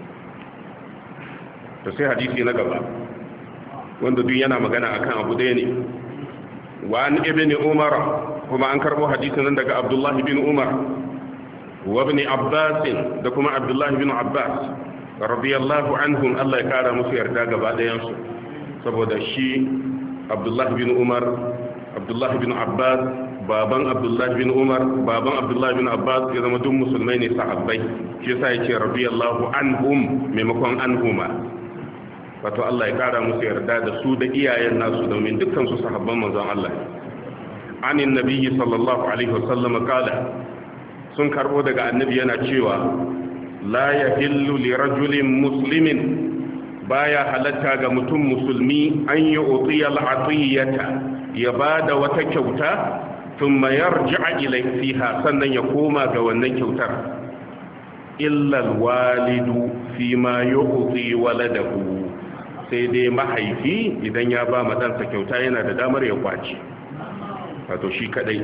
to sai hadisi na gaba wanda duk yana magana akan abu ɗaya ne. wa an ibn umar, kuma an karbo hadisin nan daga abdullahi bin umar wa ibn abbas da kuma abdullahi bin abbas radiyallahu anhum, Allah ya kara musu yarda gaba ɗayan su, saboda shi abdullahi bin umar, abdullahi bin abbas, baban abdullahi bin umar, baban abdullahi bin abbas ya zama duk musulmai ne sahabbai, shi yasa yake radiyallahu anhum maimakon anhuma, wato Allah ya kara musu yarda da su da iyayen nasu domin dukkan su sahabban manzon Allah. Anin nabiyyi sallallahu alaihi wasallam kala, sun karbo daga annabi yana cewa la yahillu li rajulin muslimin, baya halatta ga mutum musulmi an yi utiyal atiyata, ya bada wata kyauta thumma yarji'a ilayhi fiha, sannan ya koma ga wannan kyautar, illa alwalidu fima yu'ti waladahu, sai dai mahaifi idan ya ba madansa kyauta yana da damar ya kwaci, wato shi kadai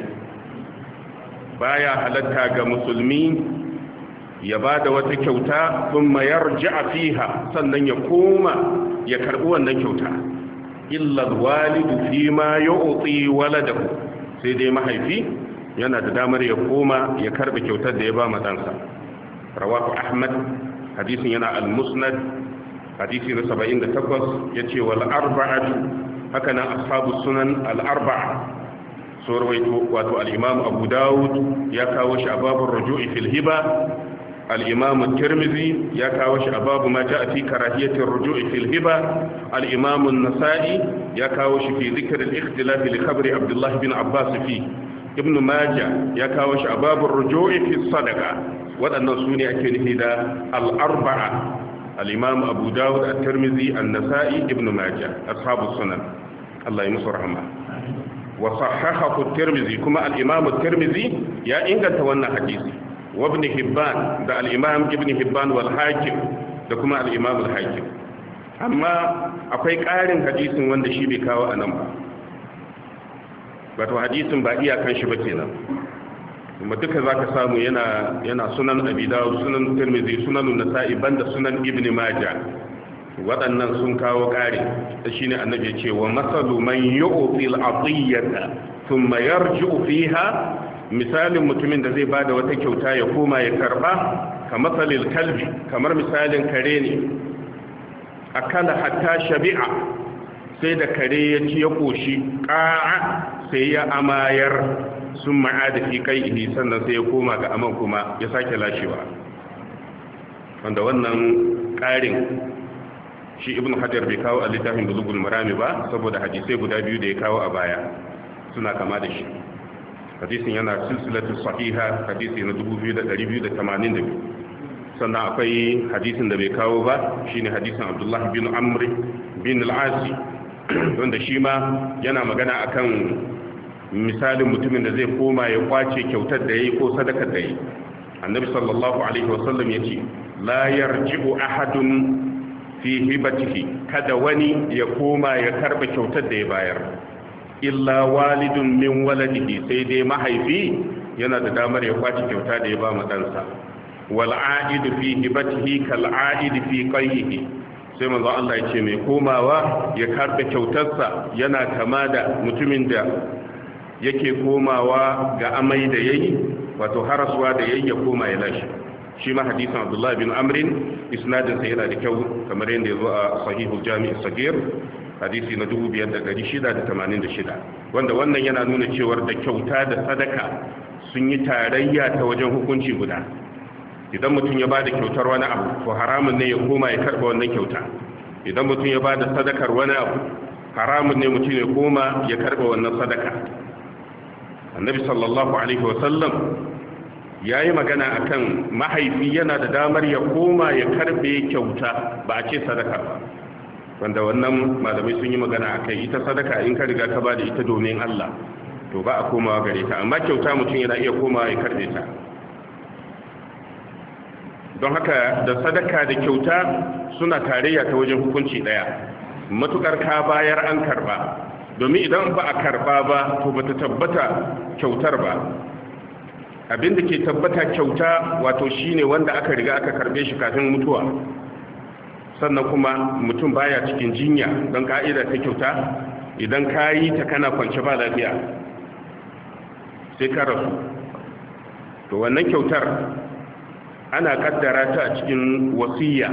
baya halatta ga musulmi ya ba da wata kyauta sun mayar ji'a fiha, sannan ya koma ya karbi wannan kyauta, illa walidu fi ma yu'ti waladahu, sai dai mahaifi yana da damar ya koma ya karbi kyautar da ya ba madansa. Rawahu Ahmad, hadisin yana al-Musnad, hadisi na 78, yace wal arba'atu, haka nan ashabu sunan al-arba'a so rawaito, wato al-Imam Abu Dawud ya kawo shi a babur ruju'i fil hiba, al-Imam Tirmidhi ya kawo shi a babu ma ja'a fi karahiyatir ruju'i fil hiba, al-Imam An-Nasa'i ya kawo shi fi dhikr al-ikhtilaf li khabri Abdullah bin Abbas fi, Ibn Majah ya kawo shi a babur ruju'i fi sadaqa. Waɗannan su ne ake nufi da al-arba'a, al-Imam Abu Dawud, at-Tirmidhi, An-Nasa'i, Ibn Majah, ashabu sunan, Allah ya musu rahama. wa sahahahu at-Tirmidhi, kuma al-Imam at-Tirmidhi ya inganta wannan hadisi, wa Ibn Hibban da al-Imam Ibn Hibban wal Hakim da kuma al-Imam al-Hakim. Amma akwai ƙarin hadisin wanda shi bai kawo anan ba, wato hadisin ba iyakan shi ba kenan, kuma duka zaka samu yana sunan Abi Dawud, sunan Tirmidhi, sunan Nasa'i, banda sunan Ibn Majah. Waɗannan sun kawo ƙari da shi ne annabi ya ce wa masalu man yu'ti al-atiyata thumma yarji'u fiha, misalin mutumin da zai bada wata kyauta ya koma ya karba, kamar masalil kalbi, kamar misalin kare ne, akala hatta shabi'a, sai da kare ya ci ya koshi, qa'a sai ya amayar, sun ma'ada fi kaihi, sannan sai ya koma ga aman kuma ya sake lashewa. Wanda wannan ƙarin shi Ibn Hajar bai kawo a littafin Bulughul Marami ba, saboda hadisai guda biyu da ya kawo a baya suna kama da shi. Hadisin yana silsilatu sahiha, hadisi na 2282. Sannan akwai hadisin da bai kawo ba, shine hadisin Abdullah bin Amr bin al-As, wanda shi ma yana magana akan misalin mutumin da zai koma ya kwace kyautar da yayi ko sadakar da yayi. Annabi sallallahu alaihi wasallam yace la yarji'u ahadun fi hibatihi, kada wani ya koma ya karba kyautar da ya bayar, illa walidun min waladihi, sai dai mahaifi yana da damar ya kwaci kyauta da ya ba ma ɗansa. Wal a'idu fi hibatihi kal a'idi fi qayyihi, sai manzo Allah ya ce mai komawa ya karba kyautarsa yana kama da mutumin da yake komawa ga amai da yayi, wato harasuwa da yayi ya koma ya lashe. Shi ma hadisin Abdullah bin Amrin isnadin sa yana da kyau, kamar yadda ya zo a Sahihul Jami' as-Saghir hadisi na 2686, wanda wannan yana nuna cewa da kyauta da sadaka sun yi tarayya ta wajen hukunci guda. Idan mutum ya bada kyautar wani abu, to haramun ne ya koma ya karba wannan kyauta. Idan mutum ya bada sadakar wani abu, haramun ne mutum ya koma ya karba wannan sadaka. Annabi sallallahu alaihi wa sallam ya yi magana akan mahaifi yana da damar ya koma ya karbe kyauta, ba a ce sadaka ba, wanda wannan malamai sun yi magana a kai. Ita sadaka in ka riga ka ba da ita domin Allah, to ba a komawa gare ta, amma kyauta mutum yana iya komawa ya karbe ta. Don haka da sadaka da kyauta suna tarayya ta wajen hukunci daya, matukar ka bayar an karba, domin idan ba a karba ba to ba ta tabbata kyautar ba. Abinda ke tabbata kyauta wato shine wanda aka riga aka karbe shi kafin mutuwa, sannan kuma mutum baya cikin jinya, don ka'ida ta kyauta idan ka yi ta kana kwance ba lafiya sai ka rasu, to wannan kyautar ana kaddara ta a cikin wasiya,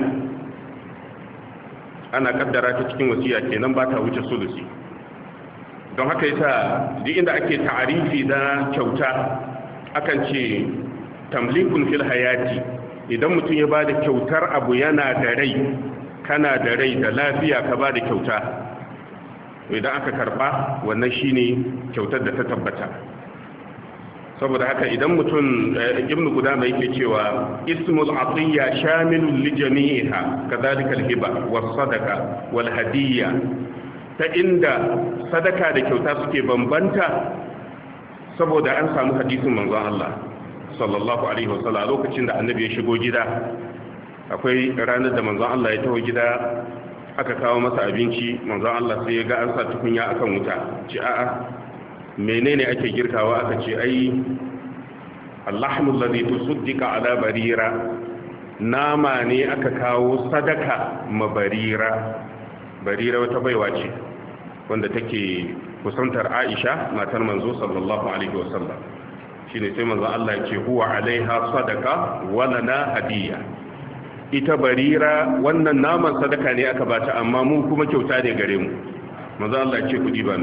kenan ba ta wuce sulusi. don haka yasa duk inda ake ta'arifi da kyauta akan ce tamlikun fil hayati, idan mutum ya bada kyautar abu yana da rai, kana da rai da lafiya ka bada kyauta, idan aka karba wannan shine kyautar da ta tabbata. saboda haka idan mutum ibn Qudama yake cewa ismul atiyya shamilun li jami'iha kadhalika al-hiba was-sadaqa wal-hadiyya, ta inda sadaka da kyauta suke bambanta saboda an samu hadisin manzon Allah sallallahu alaihi wasallam lokacin da annabi ya shigo gida. Akwai ranar da manzon Allah ya taho gida aka kawo masa abinci, manzon Allah sai ya ga an sa tukunya akan wuta, ce a'a menene ake girkawa? Aka ce ai allahmul ladhi tusaddiqa ala barira, nama ne aka kawo sadaka ma barira. Barira wata baiwa ce wanda take kusantar Aisha matar manzo sallallahu alaihi wasallam. Shine sai manzo Allah ya ce huwa alaiha sadaka wa lana hadiya. Ita barira wannan naman sadaka ne aka bata, amma mu kuma kyauta ne gare mu. Manzo Allah ya ce kudi ba ne.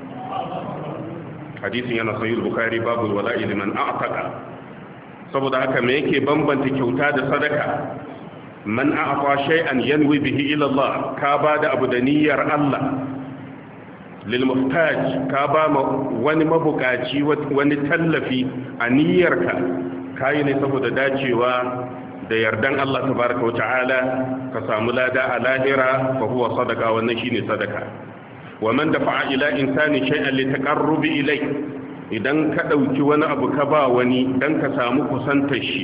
Hadisin yana sahih Bukhari babul wala'i liman a'taqa. Saboda haka me yake bambanta kyauta da sadaka? Man a'ta shay'an yanwi bihi ila Allah, ka bada abu da niyyar Allah. Lil muhtaj, ka ba wani mabukaci wani tallafi a niyyarka, kai ne saboda dacewa da yardan Allah tabaraka wa ta'ala, ka samu lada a lahira, fa huwa sadaqa, wannan shine sadaka. Wa man dafa'a ila insani shay'an li taqarrubi ilay, idan ka dauki wani abu ka ba wani dan ka samu kusantar shi,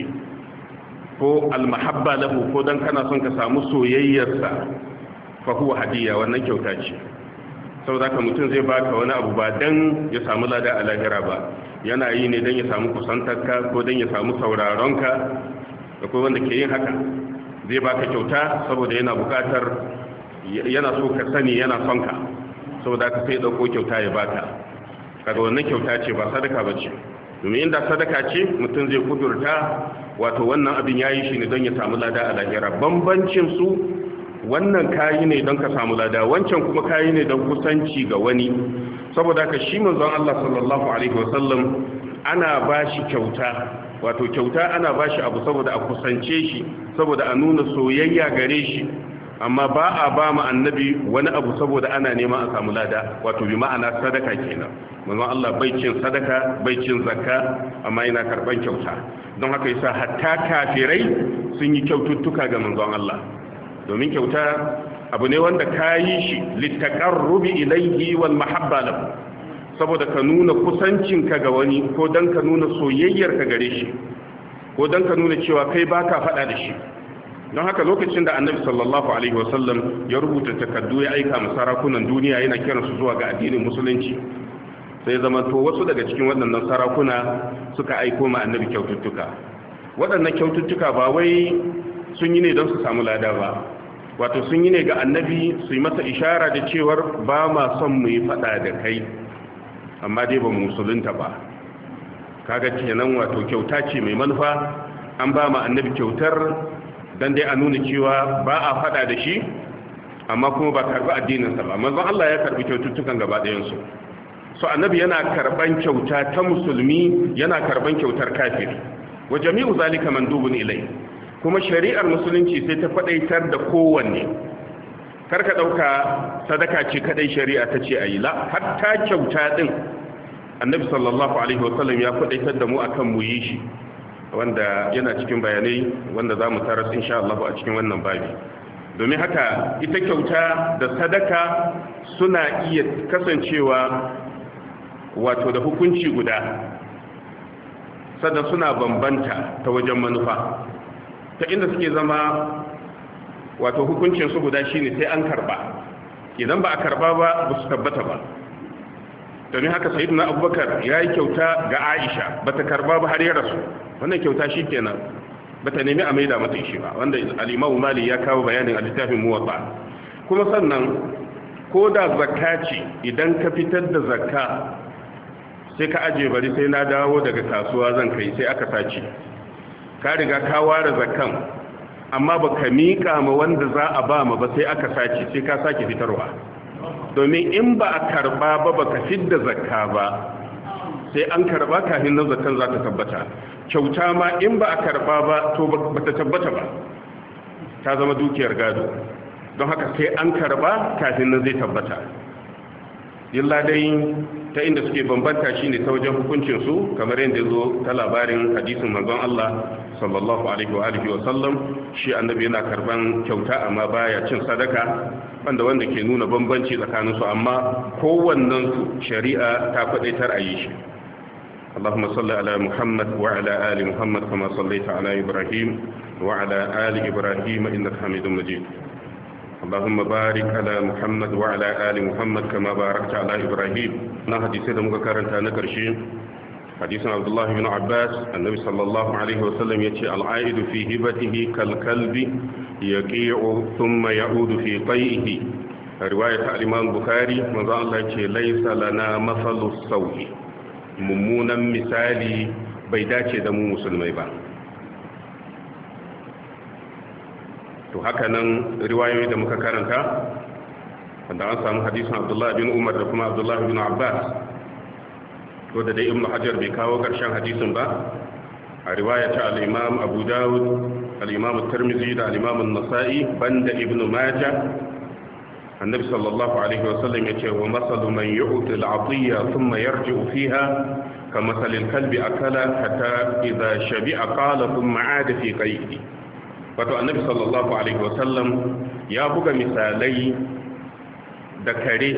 ko almahabba lahu, ko dan kana son ka samu soyayyarsa, fa huwa hadiya, wannan kyauta ce. saboda ka mutum zai baka wani abu ba dan ya samu lada a lahira ba, yana yi ne dan ya samu kusantarka ko dan ya samu sauraronka. akwai wanda ke yin haka, zai baka kyauta saboda yana bukatar, yana so ka sani, yana son ka, saboda ka sai dauko kyauta ya baka. kaga wannan kyauta ce ba sadaka bace, domin inda sadaka ce mutum zai kudurta wato wannan abin yayi shi ne don ya samu lada a lahira. Bambancin su, wannan kayi ne don ka samu lada, wancan kuma kayi ne don kusanci ga wani. saboda haka shi manzon Allah sallallahu alaihi wasallam ana bashi kyauta, wato kyauta ana bashi abu saboda a kusance shi, saboda a nuna soyayya gare shi, amma ba a ba mu annabi wani abu saboda ana neman a samu lada, wato bi ma'ana sadaka kenan. manzon Allah bai cin sadaka, bai cin zakka, amma yana karban kyauta. don haka yasa hatta kafirai sun yi kyaututtuka ga manzon Allah, domin kyauta abu ne wanda ka yi shi littaqarrubi ilayhi wal mahabba lahu, saboda ka nuna kusancinka ga wani, ko dan ka nuna soyayyarka gare shi, ko dan ka nuna cewa kai baka fada da shi. don haka lokacin da annabi sallallahu alaihi wasallam ya rubuta takardu ya aika ma sarakunan duniya yana kiransu zuwa ga addinin musulunci, sai zama to wasu daga cikin waɗannan sarakuna suka aiko ma annabi kyaututtuka. waɗannan kyaututtuka ba wai sun yi ne don su samu lada ba, wato sun yi ne ga annabi su yi masa ishara da cewar ba ma son mu yi fada da kai, amma dai ba musulunta ba. kaga kenan wato kyauta ce mai manufa, an ba ma annabi kyautar dan dai a nuna cewa ba a fada da shi, amma kuma ba karbi addininsa ba. manzon Allah ya karbi kyaututtukan gaba ɗayan su. so annabi yana karban kyauta ta musulmi, yana karban kyautar kafiri, wa jami'u zalika mandubun ilai. kuma shari'ar musulunci sai ta faɗaitar da kowanne. karka ɗauka sadaka ce kadai shari'a ta ce ayi, la, hatta kyauta din annabi sallallahu alaihi wasallam ya faɗaitar da mu akan mu yi shi, wanda yana cikin bayanai wanda za mu taras insha Allah a cikin wannan babi. domin haka ita kyauta da sadaka suna iya kasancewa wato da hukunci guda, sannan suna bambanta ta wajen manufa. ta inda suke zama wato hukuncin su guda shine sai an karba, idan ba a karba ba ba su tabbata ba. domin haka sayyidina abubakar ya yi kyauta ga aisha ba ta karba ba har ya rasu. wannan kyauta shi kenan ba ta nemi a maida mata shi ba, wanda al'imamu mali ya kawo bayanin a littafin muwatta. kuma sannan ko da zakka ce, idan ka fitar da zakka sai ka aje bari sai na dawo daga kasuwa zan kai, sai aka sace, ka riga ka ware zakkan amma ba ka miƙa ma wanda za a ba ma ba sai aka sace, sai ka sake fitarwa. domin in ba a karba ba baka fidda zakka ba, sai an karba kafin nan zakkan za ta tabbata. kyauta ma in ba a karba ba to ba ta tabbata ba, ta zama dukiyar gado. don haka sai an karba kafin nan zai tabbata. illa dai ta inda suke bambanta shine ta wajen hukuncin su, kamar yadda zo ta labarin hadisin manzon Allah sallallahu alaihi wa alihi wa sallam, shi annabi yana karban kyauta amma baya cin sadaka, wanda ke nuna bambanci tsakanin su, amma kowannen su shari'a ta faɗaitar a yi shi. اللهم صل على محمد وعلى آل محمد كما صليت على إبراهيم وعلى آل إبراهيم إنك حميد مجيد. اللهم بارك على محمد وعلى آل محمد كما باركت على إبراهيم. نا حديث ده muka karanta na karshe, hadisin Abdullah ibn Abbas, annabi sallallahu alaihi wasallam yace al-aidu fi hibatihi kal kalbi yaqi'u thumma ya'udu fi qai'ihi. riwayat al-Imam Bukhari, manzo Allah yace laysa lana masalus sawi, mummunan misali bai dace da mu musulmai ba. to haka nan riwayoyi da muka karanta, wanda an samu hadisin Abdullah bin Umar da kuma Abdullah bin Abbas, ko da dai Ibn Hajar bai kawo ƙarshen hadisin ba. a riwaya ta al-Imam Abu Dawud, al-Imam Tirmidhi da al-Imam An-Nasa'i, banda Ibn Majah, annabi sallallahu alaihi wasallam yace wa masalu man yu'ti al-'atiyya thumma yarji'u fiha kamathali al-kalbi akala hatta idha shabi'a qala thumma 'ada fi qayhi. wato annabi sallallahu alaihi wasallam ya buga misalai da kare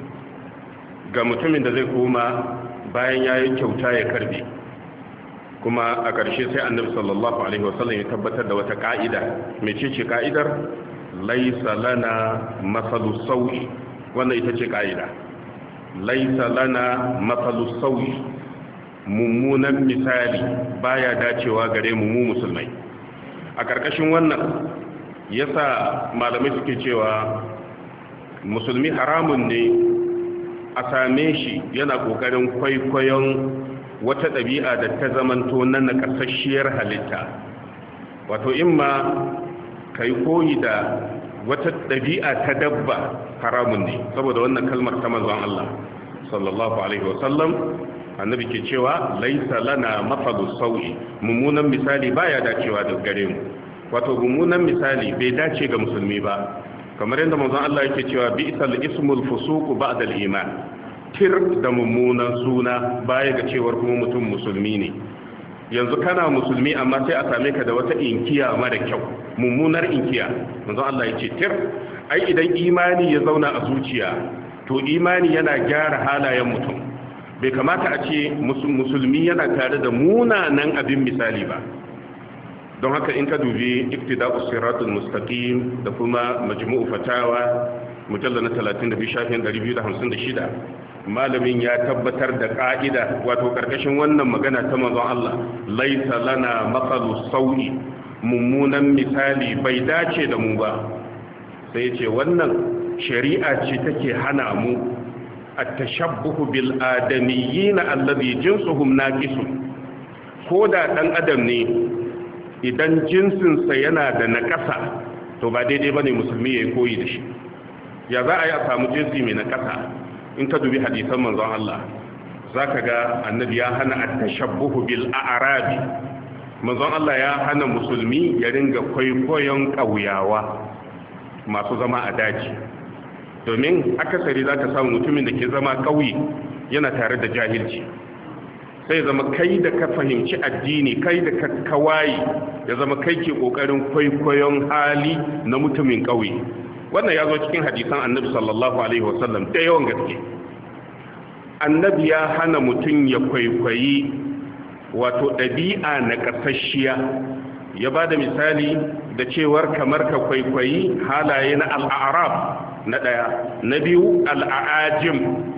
ga mutumin da zai koma bayan ya yi kyauta ya karbe, kuma a ƙarshe sai annabi sallallahu alaihi wasallam ya tabbatar da wata ka'ida. mecece ka'idar? laisa lana masalu sau'i. wannan ita ce ka'ida. laisa lana masalu sau'i, mummunan misali baya dacewa gare mu musulmai. a ƙarƙashin wannan yasa malamai suke cewa musulmi haramun ne a same shi yana ƙoƙarin kwaikwayon wata ɗabi'a da ta zamanto na naƙasasshiyar halitta. wato imma kai koyi da wata ɗabi'a ta dabba, haramun ne, saboda wannan kalmar ta manzon Allah sallallahu alaihi wasallam, annabi ke cewa laisa lana mafalu sau'i, mummunan misali baya dacewa da gare mu. wato mummunan misali bai dace ga musulmi ba, kamar yadda manzon Allah yake cewa bi'sal ismul fusuq ba'da al-iman, tir da mummunan suna baya ga cewar kuma mutum musulmi ne. yanzu kana musulmi amma sai a same ka da wata inkiya mara kyau, mummunar inkiya. manzon Allah yace tir, ai idan imani ya zauna a zuciya to imani yana gyara halayen mutum. bai kamata a ce musulmi yana tare da munanan abin misali ba. don haka in ka dubi iktida'us siratul mustaqim da kuma majmu'u fatawa mujallal na 32 shafin 256, malamin ya tabbatar da ka'ida, wato karkashin wannan magana ta manzon Allah, laisa lana maqalu sawi, mummunan misali bai dace da mu ba. sai ya ce wannan shari'a ce take hana mu at-tashabbuh bil adamiyyin alladhi jinsuhum naqisun. ko da dan adam ne, idan jinsinsa yana da naƙasa to ba daidai bane musulmi ya koyi da shi. ya za a yi a samu jinsi mai naƙasa? in ka dubi hadisan manzon Allah zaka ga annabi ya hana at-tashabbuh bil a'rabi. manzon Allah ya hana musulmi ya ringa kwaikwayon ƙauyawa masu zama a daji, domin akasari zaka samu mutumin da ke zama ƙauye yana tare da jahilci. sai zama kai da ka fahimci addini, kai da ka kawai, ya zama kai ke kokarin kwaikwayon hali na mutumin ƙauye. wannan ya zo cikin hadisan annabi sallallahu alaihi wasallam da yawan gaske. annabi ya hana mutum ya kwaikwayi wato ɗabi'a na ƙasashiya. ya ba da misali da cewar kamar ka kwaikwayi halaye na al'arab na ɗaya, na biyu al'ajim.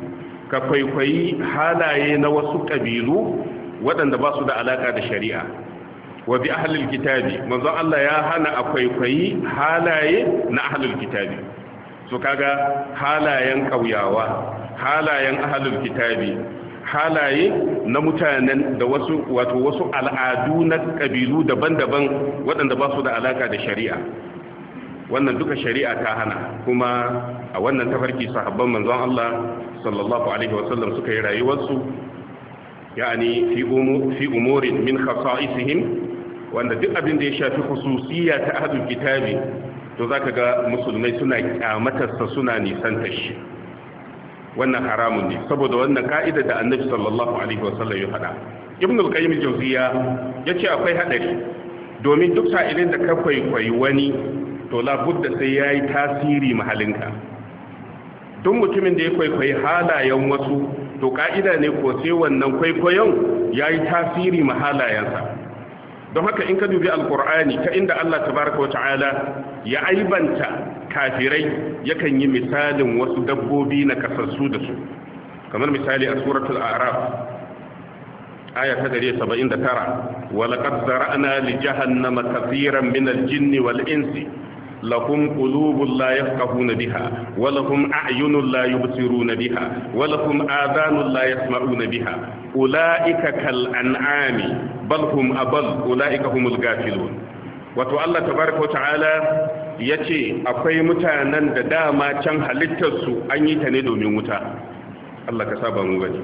ka kwaikwayi halaye na wasu kabilu waɗanda ba su da alaka da shari'a. wa bi ahlil kitabi manzon Allah ya hana a kwaikwayi halaye na ahlul kitabi. so kaga halayen kauyawa, halayen ahlul kitabi, halaye na mutanen da wasu al'adu na kabilu daban-daban waɗanda ba su da alaka da shari'a, wannan duka shari'a ta hana. kuma a wannan tafarki sahabban manzon Allah sallallahu alaihi wasallam suka yi rayuwarsu, yani fi umurin min khasa'isihim, wanda duk abin da ya shafi khususiyya ta ahlul kitabi to zaka ga musulmai suna kyamatarsa, suna nisanta shi. wannan haramun ne saboda wannan ka'ida da annabi sallallahu alaihi wasallam ya faɗa. ibn al-qayyim al-jawziyya yace akwai hadari, domin duk sa'ilin da ka kwaikwayi wani to labudda sai yayi tasiri mahalinka. duk mutumin da ya kwaikwayi halayen wasu to ka'ida ne ko sai wannan kwaikwayon yayi tasiri mahalayensa. don haka in ka dubi alkur'ani ta inda Allah tabaraka wata'ala ya aibanta kafirai, yakan yi misalin wasu dabbobi na kasassu da su, kamar misali a suratul a'raf aya ta 179, wa laqad zara'na li jahannama kathiran min al-jinni wal insi lahum qulubun la yafqahuna biha wa lahum a'yunun la yubsiruna biha wa lahum adhanun la yasma'una biha ulaika kal an'ami bal hum abal ulaika humul ghafilun. wato Allah tabaaraka ta'ala yace akwai mutanen da dama can halittar su an yi ta ne domin wuta. Allah ka saba mu gani.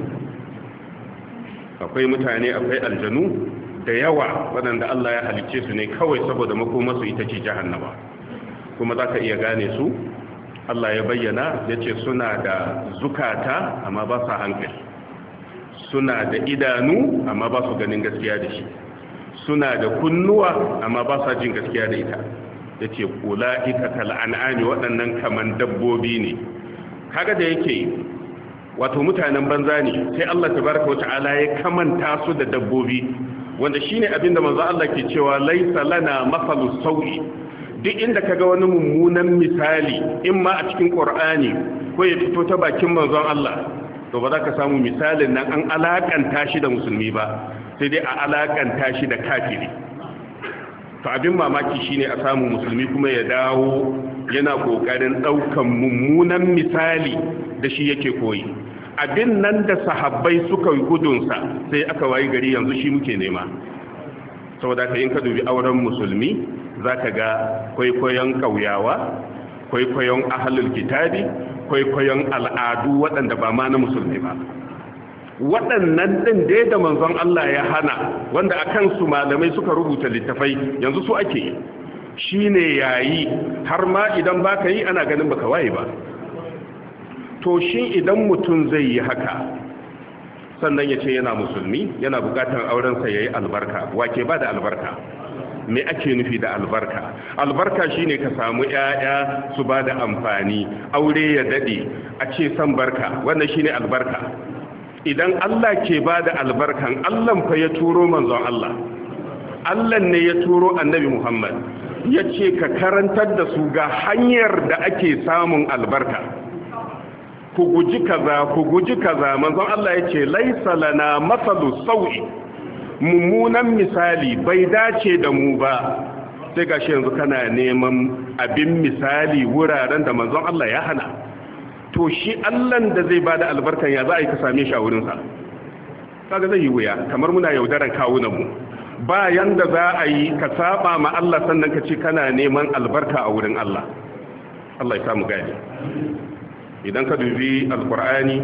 akwai mutane, akwai aljanu da yawa waɗanda Allah ya halicce su ne kawai saboda makomarsu ita ce jahannama. kuma za ka iya gane su, Allah ya bayyana ya ce suna da zukata amma ba sa hankali, suna da idanu amma ba su ganin gaskiya da shi, suna da kunnuwa amma ba sa jin gaskiya da ita. ya ce ula'ika kal'an'ani, waɗannan kaman dabbobi ne. kaga da yake wato mutanen banza ne, sai Allah tabaraka wa ta'ala ya kamanta su da dabbobi, wanda shine abinda manzo Allah ke cewa laisa lana masalu sau'i. duk inda kaga wani mummunan misali in ma a cikin Qur'ani ko ya fito ta bakin manzon Allah, to ba za ka samu misalin nan an alakanta shi da musulmi ba, sai dai a alakanta shi da kafiri. to abin mamaki shine a samu musulmi kuma ya dawo yana kokarin daukan mummunan misali da shi yake koyi. abin nan da sahabbai suka yi gudunsa sai aka wayi gari yanzu shi muke nema. saboda ka yin ka dubi auren musulmi za ka ga kwaikwayon ƙauyawa, kwaikwayon ahalul kitabi, kwaikwayon al'adu waɗanda ba ma na musulmi ba. waɗannan ɗin dai da manzon Allah ya hana, wanda a kansu malamai suka rubuta littafai, yanzu su ake shi ne yayi, har ma idan ba ka yi ana ganin baka waye ba. to shi idan mutum zai yi haka sannan ya ce yana musulmi, yana bukatar aurensa ya yi albarka, wake ba da albarka? me ake nufi da albarka? albarka shine ka samu 'ya'ya su ba da amfani, aure ya dade, a ce san barka, wannan shine albarka. idan Allah ke ba da albarkan, Allah fa ya turo manzon Allah, Allah ne ya turo annabi Muhammad, ya ce ka karantar da su ga hanyar da ake samun albarka. ku guji kaza, ku guji kaza. manzon Allah ya ce laisa lana masalu sau'i, mummunan misali bai dace da mu ba. sai gashi yanzu kana neman abin misali wuraren da manzon Allah ya hana. to shi Allahn da zai bada albarkan ya za a yi ka same shi a wurinsa? kaga zai yi wuya, kamar muna yaudaran kawunanmu. ba yanda za a yi ka saba ma Allah sannan ka ce kana neman albarka a wurin Allah. Allah ya samu gani. idan ka dubi alkur'ani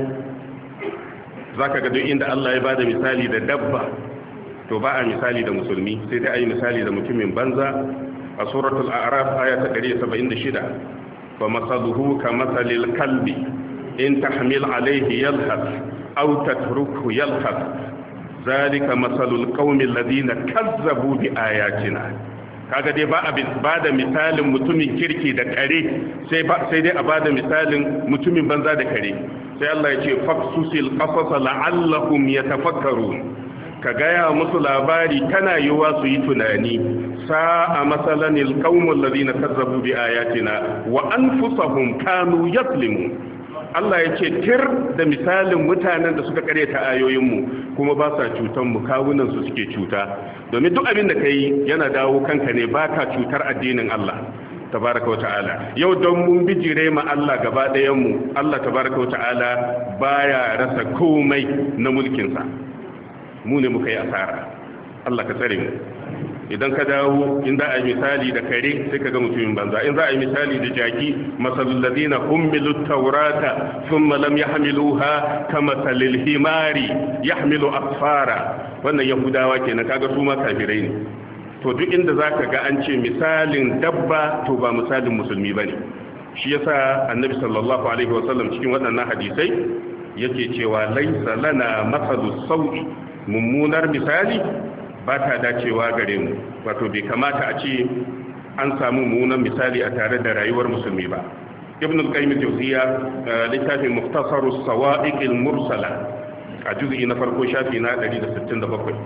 za ka ga duk inda Allah ya bada misali da dabba, to ba a misali da musulmi, sai dai a yi misali da mutumin banza. a suratul a'raf aya ta 176, fa masaluhu ka masalil kalbi in tahmil alayhi yalhas aw tatrukhu yalhas zalika masalul qaumil ladina kazzabu bi ayatina. kaga dai ba da misalin mutumin kirki da kare, sai dai a ba da misalin mutumin banza da kare. sai Allah ya ce faqsusil qasasa la'allahum yatafakkarun, ka gaya musu labari tana yiwa su yi tunani. sa'a masalanil qaumul ladina kazzabu bi ayatina wa anfusahum kanu yaslimun. Allah ya ce tir da misalin mutanen da suka karyata ayoyinmu kuma ba sa cutan mu kawunan su suke cuta domin duk abin da kai yana dawo kanka ne ba ka cutar addinin Allah tabaraka wata'ala yau don mun bijire ma Allah gaba ɗayan mu Allah tabaraka wata'ala baya rasa komai na mulkin sa mu ne muka yi asara Allah ka tsare mu idan ka dawo in za a yi misali da kare sai ka ga mutumin banza in za a yi misali da jaki masalul ladina hummilu tawrata thumma lam yahmiluha kamasalil himari yahmilu asfara wannan yahudawa kenan kaga su ma kafirai ne to duk inda zaka ga an ce misalin dabba to ba misalin musulmi bane shi yasa annabi sallallahu alaihi wasallam cikin waɗannan hadisai yake cewa laysa lana masalus sawi mummunar misali ba ta dacewa gare mu wato bai kamata a ce an samu mummunan misali a tare da rayuwar musulmi ba ibn al-qayyim al-jawziyya littafin mukhtasarus sawa'iq al-mursala a juz'i na farko shafi na 167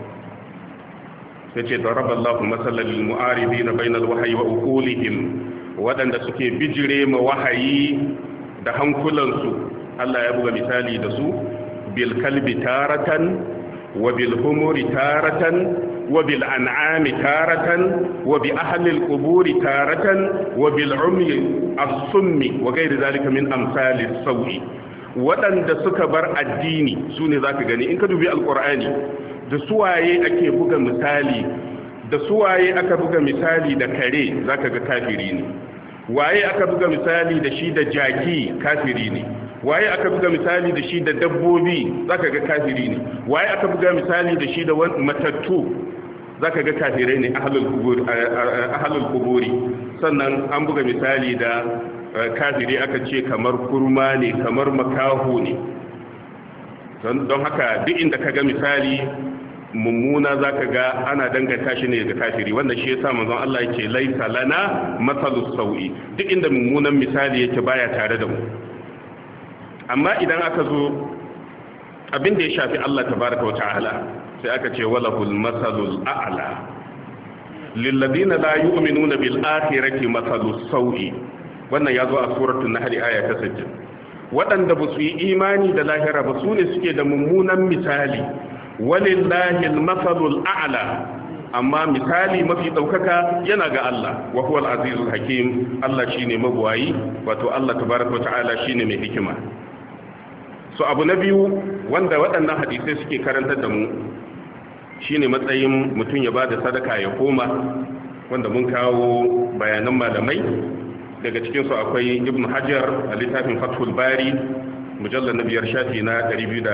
yace daraballahu masalan lil mu'aridin bayna al-wahyi wa uqulihim wadanda suke bijire ma wahayi da hankulansu Allah ya buga misali da su bil kalbi taratan وبالهمور تارة وبالأنعام تارة وبأهل القبور تارة وبالعمي الصم وغير ذلك من أمثال السوء waɗanda suka bar addini su ne za ka gani in ka dubi alƙur'ani da suwaye ake buga misali da suwaye aka buga misali da kare za ka ga kafiri ne waye aka buga misali da shi da jaki kafiri ne waye aka buga misali da shi da dabbobi zaka ga kafiri ne waye aka buga misali da shi da matattu zaka ga kafirai ne ahlul quburi sannan an buga misali da kafiri aka ce kamar kurma ne kamar makaho ne don haka duk inda kaga misali mummuna zaka ga ana danganta shi ne ga kafiri wanda shi yasa manzon Allah yake laisa lana masalus sawi duk inda mummunan misali yake baya tare da mu amma idan aka zo abin da ya shafi Allah tabaraka wata'ala sai aka ce walahul masalul a'la lil ladina la yu'minuna bil akhirati masalus sawi wannan yazo a suratul nahl aya ta 60 wadanda ba su yi imani da lahira ba su ne suke da mummunan misali walillahi al masalul a'la amma misali mafi daukaka yana ga Allah wa huwal azizul hakim Allah shine magwayi wato Allah tabaraka wata'ala shine mai hikima so abu na biyu wanda waɗannan hadisai suke karantar da mu shine matsayin mutum ya bada sadaka ya koma wanda mun kawo bayanan malamai daga cikin su akwai ibn hajar a littafin fathul bari mujallal na 5 shafi na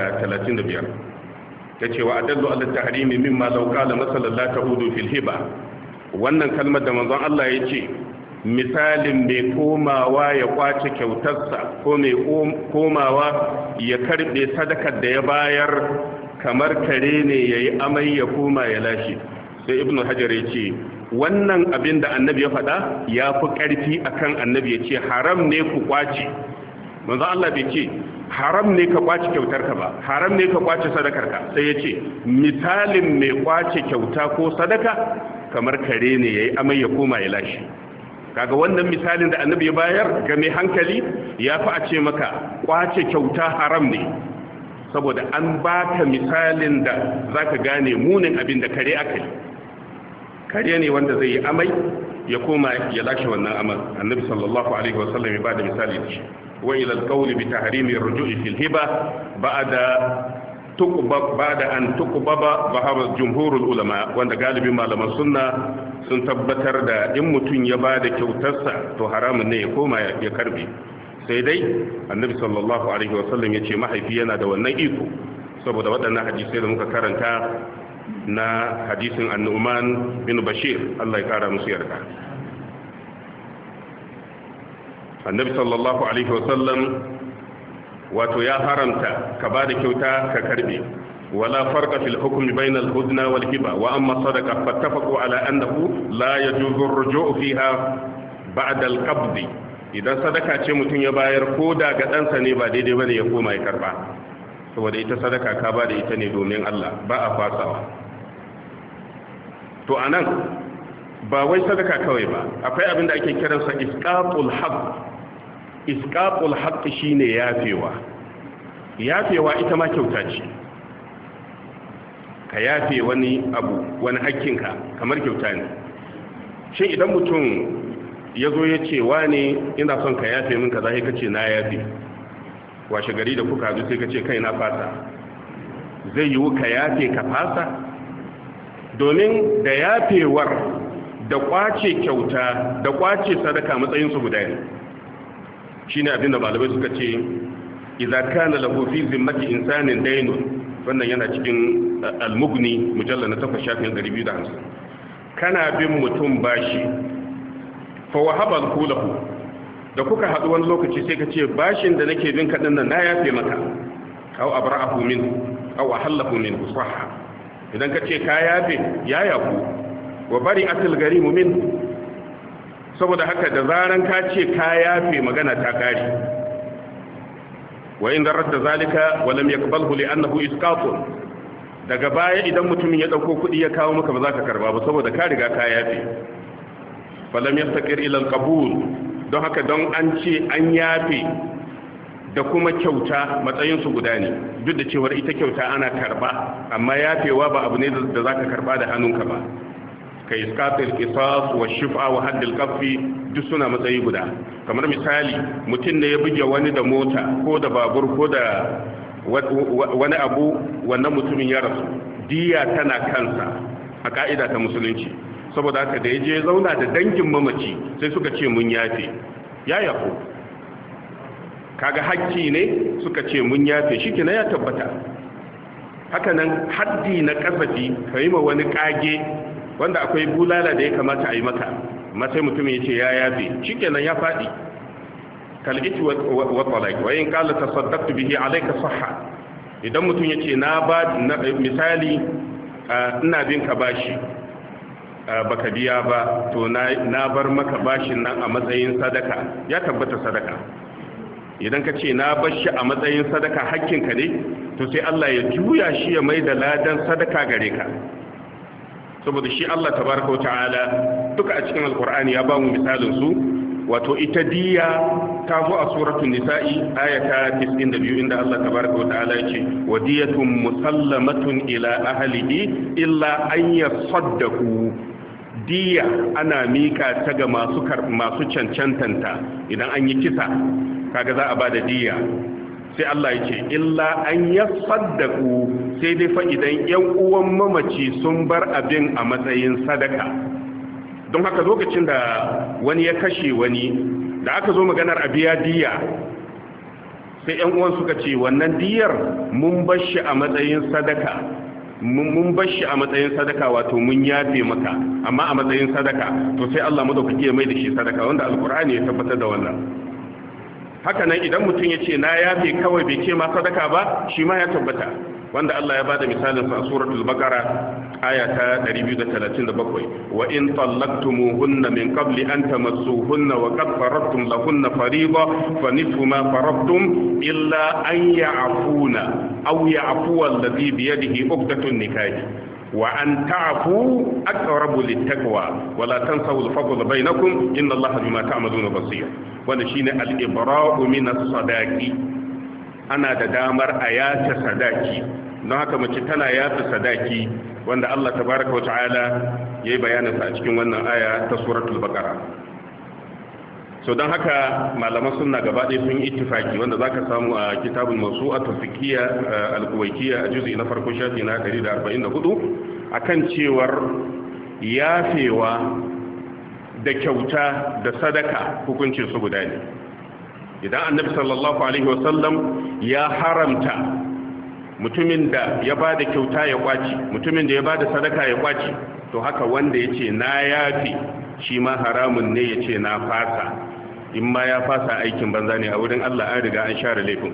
235 yace wa adallu ala tahrimi mimma law qala masalan la ta'udu fil hiba wannan kalmar da manzon Allah yace misalin mai komawa ya kwace kyautarsa ko mai komawa ya karbe sadakar da ya bayar kamar kare ne yayi amai ya koma ya lashe sai ibnu hajar ya ce wannan abin da annabi ya faɗa ya fi ƙarfi akan annabi ya ce haram ne ku kwace manzo Allah bai ce haram ne ka kwace kyautarka ba haram ne ka kwace sadakarka sai ya ce misalin mai kwace kyauta ko sadaka kamar kare ne yayi amai ya koma ya lashe kaga wannan misalin da annabi ya bayar ga mai hankali ya fi a ce maka kwace kyauta haram ne saboda an baka misalin da zaka gane munin abin da kare aka yi kare ne wanda zai yi amai ya koma ya lashe wannan amal annabi sallallahu alaihi wasallam ya bada misali da shi wa ila alqawli bi tahrimi ar-ruju'i fil hiba ba'da an tuqbaba bahar jumhurul ulama wanda galibin malaman sunna sun tabbatar da in mutum ya bada kyautarsa to haramun ne ya koma ya karbe sai dai annabi sallallahu alaihi wasallam yace mahaifi yana da wannan iko saboda waɗannan hadisai da muka karanta na hadisin annu'man bin bashir Allah ya kara musu yarda annabi sallallahu alaihi wasallam wato ya haramta ka ba da kyauta ka karbe wala farqa fil hukm bayna al hudna wal hiba wa amma sadaqa fattafaqu ala annahu la yajuzu ar-ruju' fiha ba'da al qabd idan sadaka ce mutun ya bayar ko da ga dan sa ne ba daidai bane ya koma ya karba saboda ita sadaka ka ba da ita ne domin Allah ba a fasawa to anan ba wai sadaka kawai ba akwai abin da ake kiransa isqatul haqq isqatul haqqi shine yafewa ita ma kyauta ce ka yafe wani abu wani hakkinka kamar kyauta ne shin idan mutum ya zo ya ce wane ina son ka yafe min kaza sai ka ce na yafe washe gari da kuka zo sai ka ce kai na fasa zai yiwu ka yafe ka fasa domin da yafewar da kwace kyauta da kwace sadaka matsayinsu guda ne shine abinda malamai suka ce idza kana lahu fi zimmati insanin daynun wannan yana cikin al-mughni mujallal na 8 shafin 250 kana bin mutum bashi fa wahaba al-kulahu da kuka haɗu wani lokaci sai ka ce bashin da nake bin kaɗin nan na yafe maka aw abra'ahu min aw ahallahu min sahha idan ka ce ka yafe ya yafu wa bari'atul garimu min saboda haka da zaran ka ce ka yafe magana ta kare wa in darata zalika wa lam yaqbalhu li'annahu isqatun daga baya idan mutumin ya dauko kudi ya kawo maka ba za ka karba ba saboda ka riga ka yafe falam yastaqir ila al-qabul don haka don an ce an yafe da kuma kyauta matsayinsu guda ne duk da cewar ita kyauta ana karba amma yafewa ba abu ne da za ka karba da hannunka ba ka iskatul qisas wa shifa wa haddil qaffi duk suna matsayi guda kamar misali mutum ne ya buge wani da mota ko da babur ko da wani abu wannan mutumin ya rasu diya tana kansa a ka'ida ta musulunci saboda haka da ya je zauna da dangin mamaci sai suka ce mun yafe ya yafo kaga hakki ne suka ce mun yafe shi kina ya tabbata haka nan haddi na kasafi kai ma wani kage wanda akwai bulala da ya kamata a yi maka amma sai mutum ya ce ya yafe shi kenan ya faɗi kal'iti wa talaq wa in qala tasaddaqtu bihi alayka sahha idan mutum ya ce na ba misali ina bin ka bashi baka biya ba to na bar maka bashin nan a matsayin sadaka ya tabbata sadaka idan ka ce na bar shi a matsayin sadaka hakkinka ne to sai Allah ya juya shi ya mai da ladan sadaka gare ka saboda shi Allah tabaraka ta'ala duka a cikin alkur'ani ya ba mu misalin su wato ita diya ta zo a suratul nisa'i ayata 92 inda Allah tabaraka ta'ala ya ce wadiyatun musallamatun ila ahlihi illa an yasaddaqu diya ana mika ta ga masu cancantanta idan an yi kisa kaga za a bada diya sai Allah ya ce illa an yasaddaqu sai dai fa idan yan uwan mamaci sun bar abin a matsayin sadaka don haka lokacin da wani ya kashe wani da aka zo maganar abiya diya sai yan uwan suka ce wannan diyar mun bar shi a matsayin sadaka mun bar shi a matsayin sadaka wato mun yafe maka amma a matsayin sadaka to sai Allah madaukaki ya mai da shi sadaka wanda alkur'ani ya tabbatar da wannan haka nan idan mutum ya ce na yafe kawai bai ce ma sadaka ba shi ma ya tabbata wanda Allah ya bada misalin sa a suratul baqara aya ta 237 wa in tallaqtumuhunna min qabli an tamassuhunna wa qad faradtum lahunna fariida fa nisfu ma faradtum illa an ya'funa aw ya'fu alladhi bi yadihi 'uqdatun nikah wa an ta'fu aqrabu littaqwa wa la tansaw al-fadla bainakum inna Allaha bima ta'maluna basir wanda shine al-ibra'u min as-sadaqi ana da damar a yata sadaki don haka mace tana yata sadaki wanda Allah tabaraka wa ta'ala yayi bayanin sa a cikin wannan aya ta suratul baqara so don haka malaman sunna gaba ɗaya sun yi ittifaki wanda zaka samu a kitabul mawsu'atul fiqhiyya al-kuwaitiyya a juz'i na farko shafi na 144 akan cewar yafewa da kyauta da sadaka hukuncin su guda ne idan annabi sallallahu alaihi wasallam ya haramta mutumin da ya bada kyauta ya kwaci mutumin da ya bada sadaka ya kwaci to haka wanda yace na yafi shi ma haramun ne yace na fasa in ma ya fasa aikin banza ne a wurin Allah an riga an share laifin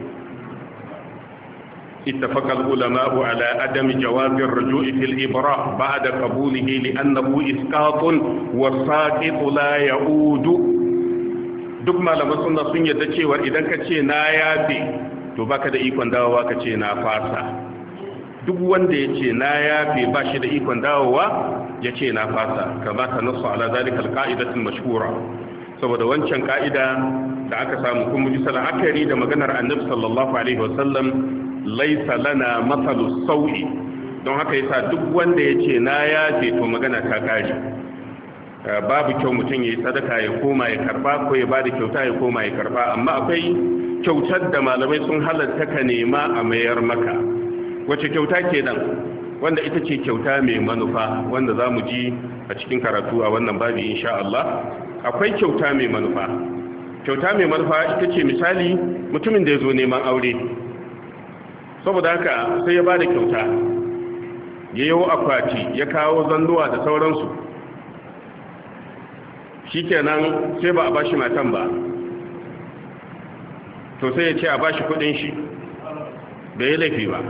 اتفق العلماء على عدم جواز الرجوع في الإبراء بعد قبوله لأنه إسقاط والساقط لا يعود duk malaman sunna sun yadda cewa idan ka ce na yafe to baka da ikon dawowa ka ce na fasa duk wanda ya ce na yafe ba shi da ikon dawowa ya ce na fasa kama ta nasu ala zalika alqa'idatul mashhura saboda wancan ka'ida da aka samu kuma bisa la'akari da maganar annabi sallallahu alaihi wasallam laisa lana matsalus sau'i, don haka yasa duk wanda ya ce na yafe to magana ta kare. Babu kyau mutum ya yi sadaka ya koma ya karba ko ya bada kyauta ya koma ya karba, amma akwai kyautar da malamai sun halatta ka nema a mayar maka. Wace kyauta kenan? Wanda ita ce kyauta mai manufa, wanda za mu ji a cikin karatu a wannan babi insha Allah. Akwai kyauta mai manufa. Kyauta mai manufa ita ce misali mutumin da ya zo neman aure, saboda haka sai ya bada kyauta, ya yi akwati, ya kawo zannuwa da sauransu. Shikenan sai ba a bashi matan ba, to sai ya ce a bashi kudin shi, bai yi laifi ba.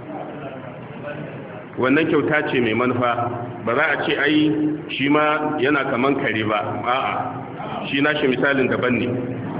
Wannan kyauta ce mai manufa, ba za a ce ai shi ma yana kaman kare ba, a'a, shi nashi misalin daban ne.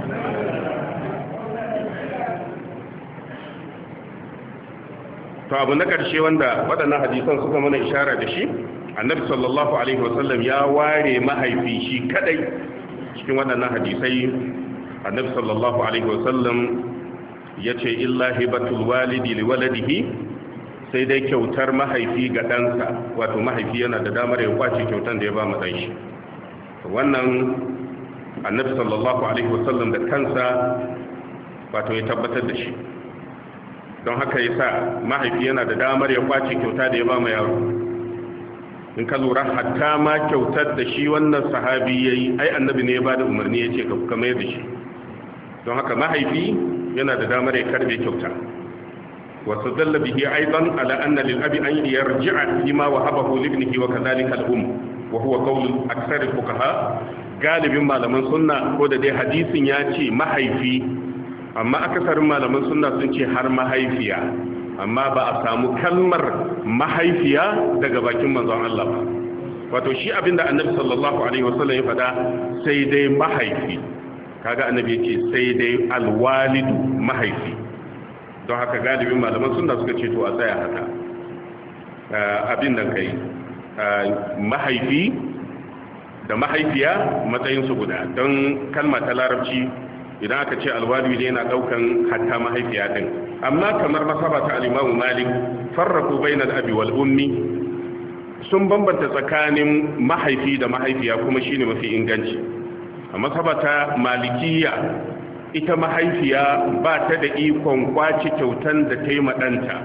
To abu na ƙarshe wanda waɗannan hadisan suka mana ishara da shi, annabi sallallahu alaihi wasallam ya ware mahaifi shi kadai cikin waɗannan hadisai. Annabi sallallahu alaihi wasallam ya ce illa hibatul walidi li waladihi, sai dai kyautar mahaifi ga ɗansa, wato mahaifi yana da damar ya kwace kyautar da ya ba mu ɗan shi. Wannan annabi sallallahu alaihi wasallam da kansa wato ya tabbatar da shi, don haka yasa mahaifi yana da damar ya kwace kyauta da ya ba mu yaro. In ka lura hatta ma kyautar da shi wannan sahabi yayi, ai annabi ne ya bada umarni ya ce ka mayar da shi, don haka mahaifi yana da damar ya karbe kyauta. Wasu dalla bihi aidan ala anna lil abi an yarji'a fima wahabahu li ibnihi wa kadhalika al wa huwa qawl aktsar al fuqaha. Galibin malaman sunna ko da dai hadisin ya ce mahaifi, amma akasarin malaman sunna sun ce har mahaifiya, amma ba a samu kalmar mahaifiya daga bakin manzon Allah ba. Wato shi abinda annabi sallallahu alaihi wasallam ya faɗa sai dai mahaifi, kaga annabi yake sai dai alwalidu mahaifi. Don haka galibin malaman sunna suka ce to a tsaya haka, abin nan kai mahaifi da mahaifiya matsayinsu guda, don kalma ta larabci idan aka ce alwalidu yana daukan hatta mahaifiya din. Amma kamar masaba ta al-Imam Malik, farraqu bainal abi wal ummi, sun bambanta tsakanin mahaifi da mahaifiya, kuma shine mafi inganci. A masaba ta Malikiyya, ita mahaifiya ba ta da ikon kwaci kyautan da ta yi madanta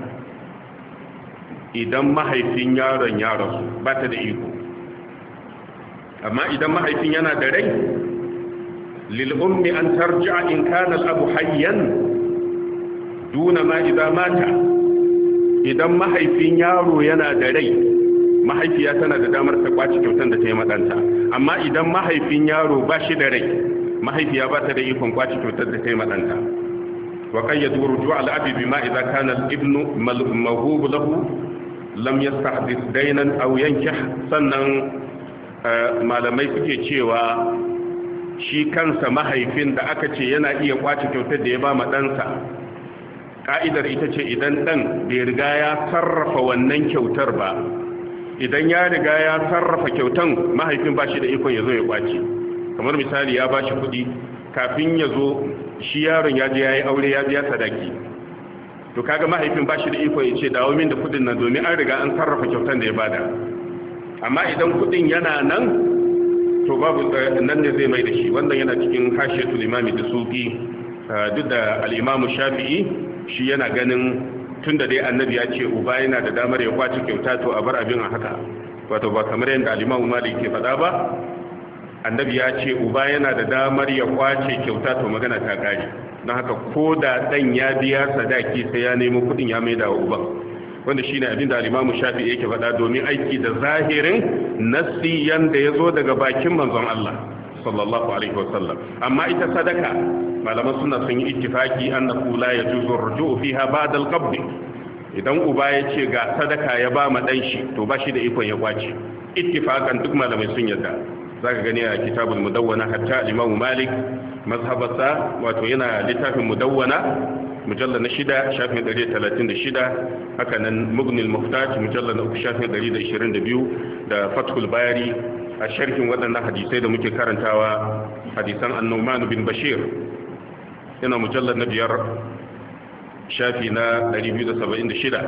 idan mahaifin yaron ya rasu, ba ta da iko. Amma idan mahaifin yana da rai, للأم أن ترجع إن كان الأب حيا دون ما إذا مات. idan mahaifin yaro yana da rai, mahaifiya tana da damar ta kwaci kyautar da ta yi madanta. Amma idan mahaifin yaro ba shi da rai, mahaifiya ba ta da ikon kwaci kyautar da ta yi madanta. wa qayyadu ruju' al-abi bima idza kana al-ibnu mawhub lahu lam yastahdith daynan aw yankih. Sannan malamai suke cewa shi kansa mahaifin da aka ce yana iya kwace kyautar da ya ba ma ɗansa, ƙa'idar ita ce idan ɗan bai riga ya sarrafa wannan kyautar ba. Idan ya riga ya sarrafa kyautan, mahaifin ba shi da ikon ya zo ya kwace. Kamar misali ya ba shi kuɗi, kafin ya zo shi yaron ya je ya yi aure, ya biya sadaki, to kaga mahaifin ba shi da ikon ya ce dawo min da kuɗin nan, domin an riga an sarrafa kyautan da ya bada. Amma idan kuɗin yana nan, to babu nan ne zai mai da shi. Wannan yana cikin hashiyatul imami da suki. Duk da al-imamu shafi'i shi yana ganin tunda dai annabi ya ce uba yana da damar ya kwace kyauta, to a bar abin a haka. Wato ba kamar yadda al-imamu malik ke faɗa ba, annabi ya ce uba yana da damar ya kwace kyauta, to magana ta kare. Don haka ko da dan ya biya sadaki sai ya nemo kuɗin ya maida wa uban, wanda shine abin da al-Imam Shafi'i yake faɗa, domin aiki da zahirin nassi yanda yazo daga bakin manzon Allah sallallahu alaihi wasallam. Amma ita sadaka, malaman sunna sun yi ittifaki annahu la yajuzu ar-ruju' fiha ba'da al-qabd. Idan uba ya ce ga sadaka ya ba ma dan shi, to ba shi da ikon ya kwace. Ittifakan duk malamai sun yarda. Zaka gani a kitabul mudawwana, hatta al-Imam Malik mazhabarsa wato yana littafin mudawwana mujallal na 6 shafin 136, haka nan Mughnil Muhtaj mujallal na 3 shafin 122, da Fathul Bari a sharhin waɗannan hadisai da muke karantawa, hadisan An-Nu'man bin Bashir yana mujallar na 5 shafi na 276.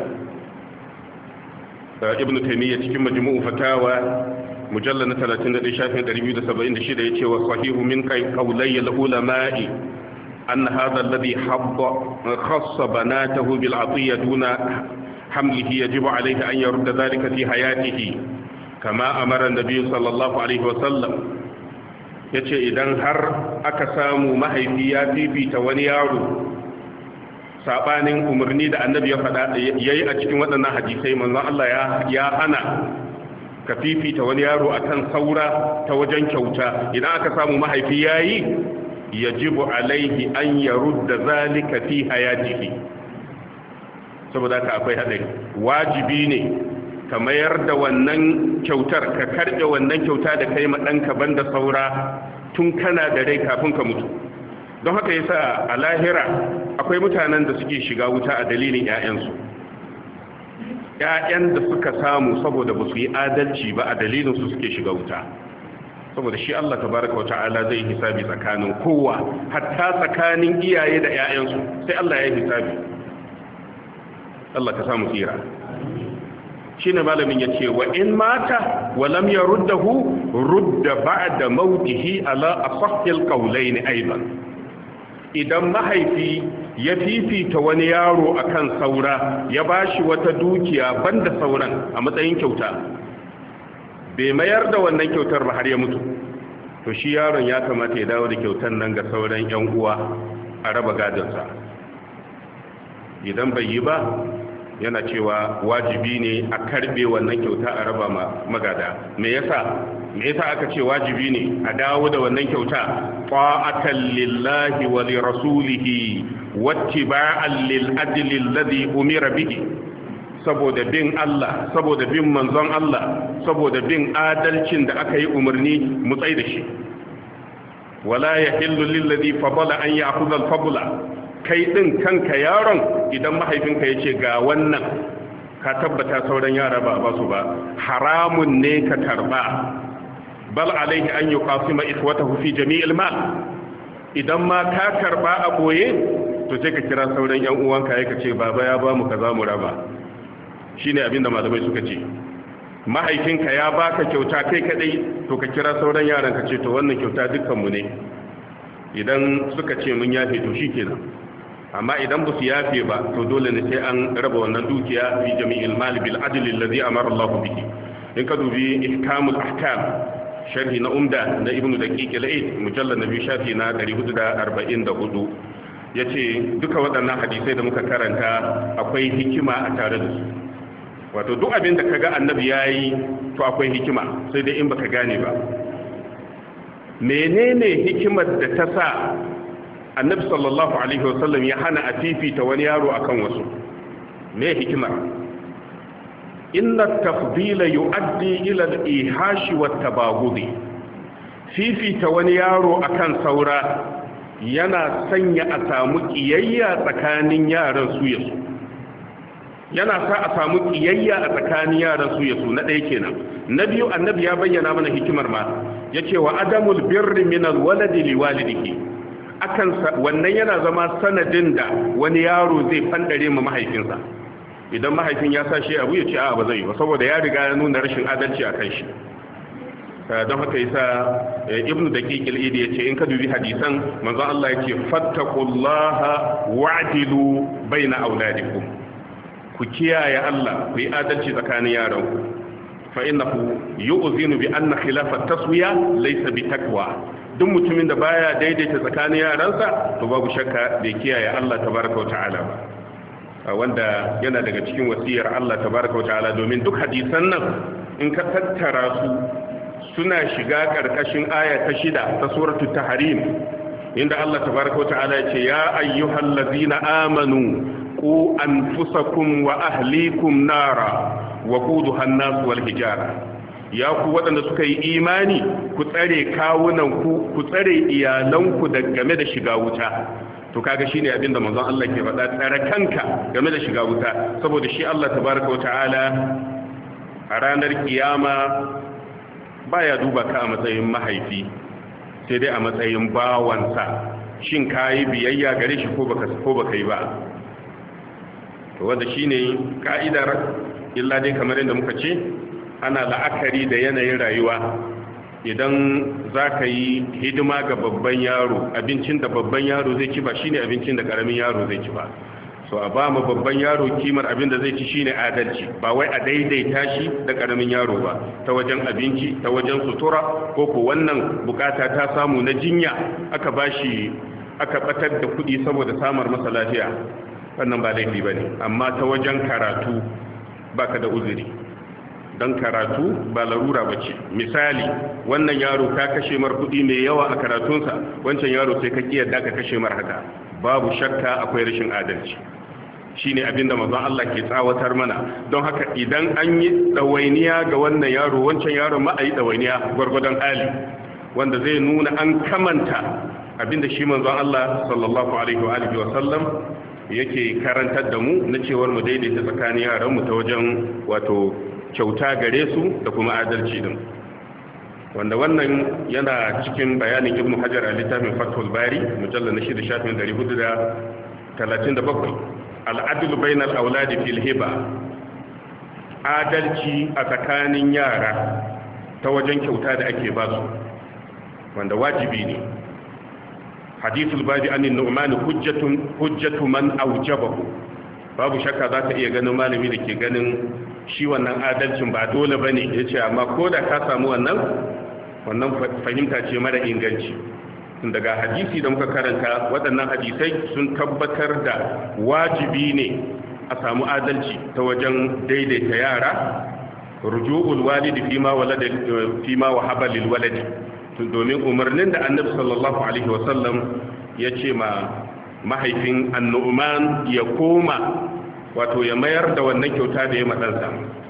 ibn taymiyyah cikin majmu'u fatawa mujallar na 31 shafin 276 yace wa sahihu min qawlay al-ulama'i أن هذا الذي خص بناته بالعطية دون حمله يجب عليه أن يرد ذلك في حياته كما أمر النبي صلى الله عليه وسلم yace idan har aka samu mahaifi ya fifita wani yaro sabanin umarni da annabi ya faɗa yayi a cikin waɗannan hadisai manzon Allah ya hana ka fifita wani yaro akan saura ta wajen kyauta idan aka samu mahaifi yayi yajibu alaihi an yarudda zalika fi hayatihi saboda ka akwai hadari wajibi ne ka mayar da wannan kyautar ka karbe wannan kyauta da kai ma danka banda saura tun kana da rai kafin ka mutu don haka yasa a lahira akwai mutanen da suke shiga wuta a dalilin ƴaƴansu ƴaƴan da suka samu saboda ba su yi adalci ba a dalilin su suke shiga wuta saboda shi Allah tabaraka wa ta'ala zai hisabi tsakanin kowa hatta tsakanin iyaye da ƴaƴansu sai Allah ya yi hisabi Allah ka samu tsira shine malamin yace wa in mata wa lam yaruddahu rudda ba'da mautihi ala asahhil qawlayn aidan idan mahaifi ya fifita wani yaro akan saura ya bashi wata dukiya banda sauran a matsayin kyauta bai mayar da wannan kyautar ba har ya mutu to shi yaron ya kamata ya dawo da kyautar nan ga sauran yan uwa a raba gadonsa idan bai yi ba yana cewa wajibi ne a karbe wannan kyauta a raba magada me yasa aka ce wajibi ne a dawo da wannan kyauta ta'atan lillahi wa li rasulihi wattiba'an lil adli alladhi umira bihi saboda bin Allah saboda bin manzon Allah saboda bin adalcin da aka yi umarni mu tsai da shi wala yahillu lil ladhi fadala an ya'khudha al fadla kai din kanka yaron idan mahaifinka yace ga wannan ka tabbata sauran yara ba ba su ba haramun ne ka tarba bal alaihi an yuqasima ikhwatahu fi jami'il mal idan ma ka karba a boye to sai ka kira sauran yan uwanka yake ce baba ya ba mu kaza mu raba shine abinda malamai suka ce mahaifinka ya baka kyauta kai kadai to ka kira sauran yaran ka ce to wannan kyauta dukkanmu ne idan suka ce mun yafe to shikenan amma idan ba su yafe ba to dole ne sai an raba wannan dukiya fi jami'il mal bil adl alladhi amara Allah bihi in ka dubi ihkamul ahkam sharhi na umda na ibnu daqiq al-aid mujallad nabi shafi na 444 yace duka waɗannan hadisai da muka karanta akwai hikima a tare da su wato duk abin da kaga annabi yayi to akwai hikima sai dai in baka gane ba menene hikimar da ta sa annabi sallallahu alaihi wasallam ya hana a fifita wani yaro akan wasu me hikimar inna tafdila yuaddi ila al-ihash wa at-tabaghudi fifita wani yaro akan saura yana sanya a samu kiyayya tsakanin yaran su yasu yana sa a samu kiyayya a tsakanin yaran su yasu na ɗaya kenan na biyu annabi ya bayyana mana hikimar ma yace wa adamul birri min alwaladi liwalidihi akan wannan yana zama sanadin da wani yaro zai fandare ma mahaifinsa idan mahaifin ya sa shi abu ya ce a ba zai ba saboda ya riga ya nuna rashin adalci a kan shi don haka yasa ibnu daqiq al-idi yace in ka dubi hadisan manzo Allah yake fattaqullaha wa'dilu baina auladikum ku kiyaye Allah ku yi adalci tsakanin yaranku fa innahu yu'zinu bi anna khilafa at-taswiya laysa bi taqwa duk mutumin da baya daidaita tsakanin yaransa to babu shakka bai kiyaye Allah tabaraka wa ta'ala ba wanda yana daga cikin wasiyar Allah tabaraka wa ta'ala domin duk hadisan nan in ka tattara su suna shiga karkashin aya ta 6 ta suratul tahrim inda Allah tabaraka wa ta'ala ya ce ya ayyuhallazina amanu qu anfusakum wa ahlikum nara waquduha an-nas wal hijara ya ku waɗanda suka yi imani ku tsare kawunanku ku tsare iyalanku da game da shiga wuta to kaga shine abin da manzon Allah ke faɗa tsare kanka game da shiga wuta saboda shi Allah tabaraka wataala a ranar kiyama baya duba ka a matsayin mahaifi sai dai a matsayin bawansa shin kayi biyayya gare shi ko baka yi ba. to wanda shine ka'idar, illa dai kamar yadda muka ce ana la'akari da yanayin rayuwa. Idan za ka yi hidima ga babban yaro, abincin da babban yaro zai ci ba shine abincin da karamin yaro zai ci ba. so a ba mu babban yaro kimar abin da zai ci shine adalci, ba wai a daidaita shi da karamin yaro ba, ta wajen abinci, ta wajen sutura, ko ko wannan bukata ta samu na jinya aka bashi, aka batar da kuɗi saboda samar masa lafiya, wannan ba laifi bane. Amma ta wajen karatu baka da uzuri, don karatu ba larura ba ce. Misali, wannan yaro ka kashe mar kuɗi mai yawa a karatunsa, wancan yaro sai ka kiyarda ka kashe mar haka, babu shakka akwai rashin adalci. Shine abinda manzon Allah ke tsawatar mana. Don haka idan an yi ɗawainiya ga wannan yaro, wancan yaro ma a yi ɗawainiya gwargwadon hali, wanda zai nuna an kamanta abinda shi manzon Allah sallallahu alaihi wa alihi wa sallam yake karantar da mu na cewar mu daidaita tsakanin yaran mu ta wajen wato kyauta gare su da kuma adalci din, wanda wannan yana cikin bayanin Ibn Hajar a littafin Fathul Bari mujallal na 6 shafin 437. Al-adlu bainal auladi fil hiba, adalci a tsakanin yara ta wajen kyauta da ake ba su, wanda wajibi ne. Hadithul babi an nu'man hujjatu man awjabahu, babu shakka za ka iya ganin malami da ke ganin shi wannan adalcin ba dole ba ne, ya ce amma ko da ka samu wannan fahimta ce mara inganci. Daga hadisi da muka karanta, waɗannan hadisai sun tabbatar da wajibi ne a samu adalci ta wajen daidaita yara, ruju'ul walidi fima wahaba lil waladi, domin umarnin da annabi sallallahu alaihi wasallam ya ce ma mahaifin annu'man ya koma, wato ya mayar da wannan kyauta da ya madansa.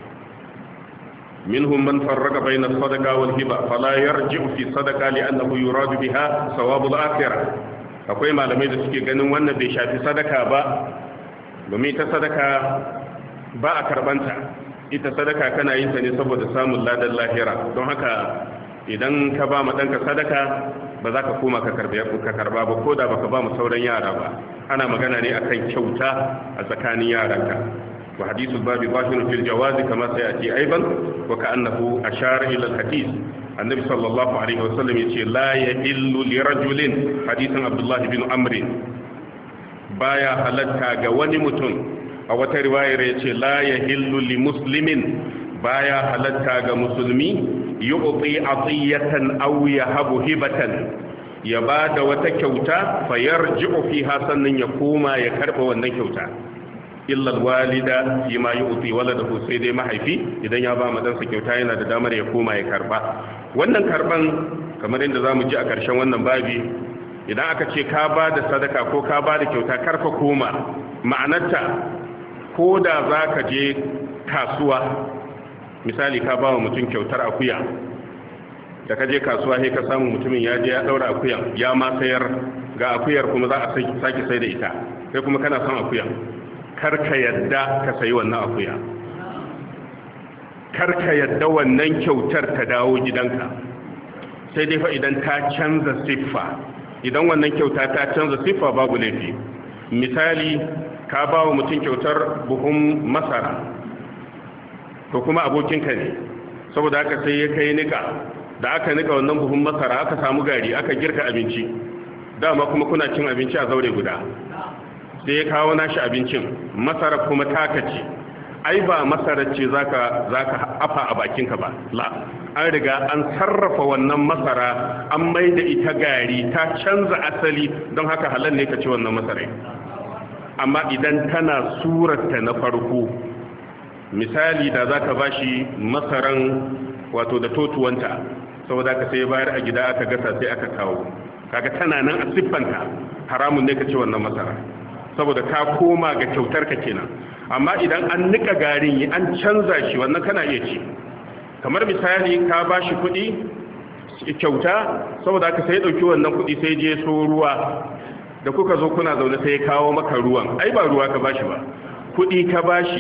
minhum man farraqa bayna as-sadaqa wal hiba fala yarji'u fi sadaqa li'annahu yuradu biha thawabul akhirah. Akwai malamai da suke ganin wannan bai shafi sadaka ba, domin ta sadaka ba a karbanta. Ita sadaka kana yin ta ne saboda samun ladan lahira, don haka idan ka ba ma danka sadaka ba za ka koma ka karba ba, ko da baka ba mu sauran yara ba. Ana magana ne akan kyauta a tsakanin yaranka. wa hadithul babi zahirun fil jawaz kama sayati aidan wa ka'annahu ashara ila al hadith. Annabi sallallahu alaihi wasallam yace la yahillu li rajulin, hadithan Abdullah bin Amr, baya halatta ga wani mutum. A wata riwayar yace la yahillu li muslimin, baya halatta ga musulmi yu'ti atiyatan aw yahabu hibatan, ya bada wata kyauta fayarji'u fiha, sannan ya koma ya karba wannan kyauta. illa alwalida fi ma yu'ti waladahu, sai dai mahaifi idan ya ba ma dansa kyauta yana da damar ya koma ya karba. Wannan karban, kamar yadda zamu ji a karshen wannan babi, idan aka ce ka ba da sadaka ko ka ba da kyauta karka koma, ma'anarta ko da zaka je kasuwa, misali ka ba wa mutum kyautar akuya, da ka je kasuwa sai ka samu mutumin ya je ya daura akuyan, ya ma sayar, ga akuyar kuma za a sake sai da ita, kai kuma kana son akuyan, karka yadda ka sayi wannan akuya, karka yadda wannan kyautar ta dawo gidanka, sai dai fa idan ta canza siffa. Idan wannan kyauta ta canza siffa babu laifi. Misali, ka ba wa mutum kyautar buhun masara, to kuma abokinka ne, saboda haka sai ya kai nika, da aka nika wannan buhun masara aka samu gari aka girka abinci, dama kuma kuna cin abinci a zaure guda, sai ya kawo nashi abincin, masara kuma taka ce. Ai ba masara ce zaka afa a bakinka ba, la, an riga an sarrafa wannan masara, an mai da ita gari, ta canza asali, don haka halal ne ka ci wannan masara. Amma idan tana surarta na farko, misali da zaka bashi masaran wato da totuwanta, saboda ka sai bayar a gida aka gasa sai aka kawo, kaga tana nan a siffanta, haramun ne ka ci wannan masara, saboda ka koma ga kyautar ka kenan. Amma idan an nika garin an canza shi, wannan kana iya ci. Kamar misali ka bashi kuɗi kyauta, saboda aka sai dauki wannan kuɗi sai je so ruwa, da kuka zo kuna zaune sai ya kawo maka ruwan, ai ba ruwa ka bashi ba, kuɗi ka bashi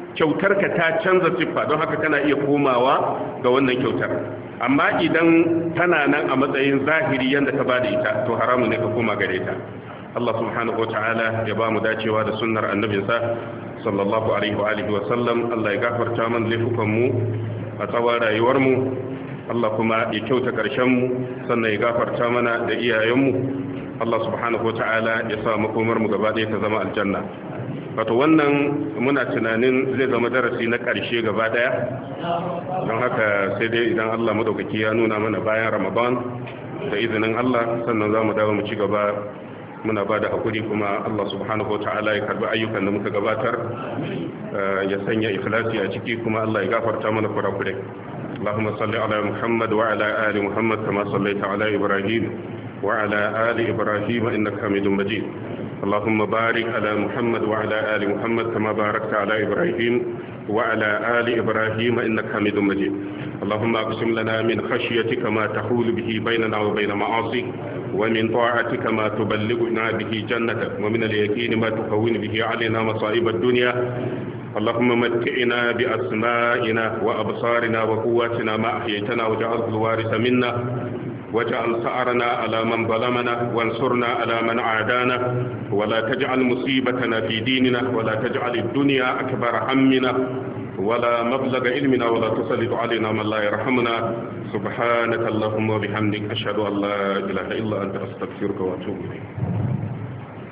kyautarka ta canza siffa don haka kana iya komawa ga wannan kyautar. Amma idan tana nan a matsayin zahiri yadda ka bada ita to haramun ne ka koma gare ta. Allah subhanahu wataala ya ba mu dacewa da sunnar annabinsa sallallahu alaihi wa alihi wa sallam. Allah ya gafarta mana laifukan mu a tsawon rayuwar mu, Allah kuma ya kyauta karshen mu, sannan ya gafarta mana da iyayen mu. Allah subhanahu wataala ya sa makomar mu gaba ɗaya ta zama aljanna. Wato wannan muna tunanin zai zama darasi na ƙarshe gaba ɗaya, don haka sai dai idan Allah madaukaki ya nuna mana bayan Ramadan da izinin Allah, sannan za mu dawo mu ci gaba. Muna ba da hakuri kuma Allah subhanahu wa ta'ala ya karbi ayyukan da muka gabatar, ya sanya ikhlasi a ciki, kuma Allah ya gafarta mana kurakurai. Allahumma salli ala Muhammad wa ala ali Muhammad kama sallaita ala Ibrahim wa ala ali Ibrahim innaka Hamidum Majid. اللهم بارك على محمد وعلى آل محمد كما باركت على إبراهيم وعلى آل إبراهيم إنك حميد مجيد. اللهم اقسم لنا من خشيتك ما تحول به بيننا وبين معاصيك، ومن طاعتك ما تبلغنا به جنتك، ومن اليقين ما تهون به علينا مصائب الدنيا. اللهم متعنا بأسمائنا وأبصارنا وقواتنا ما أحييتنا واجعله الوارث منا، واجعل ثأرنا على من ظلمنا، وانصرنا على من عادانا، ولا تجعل مصيبتنا في ديننا، ولا تجعل الدنيا أكبر همنا ولا مبلغ علمنا، ولا تسلط علينا من لا يرحمنا. سبحانك اللهم وبحمدك أشهد أن لا إله إلا أنت أستغفرك وأتوب إليك.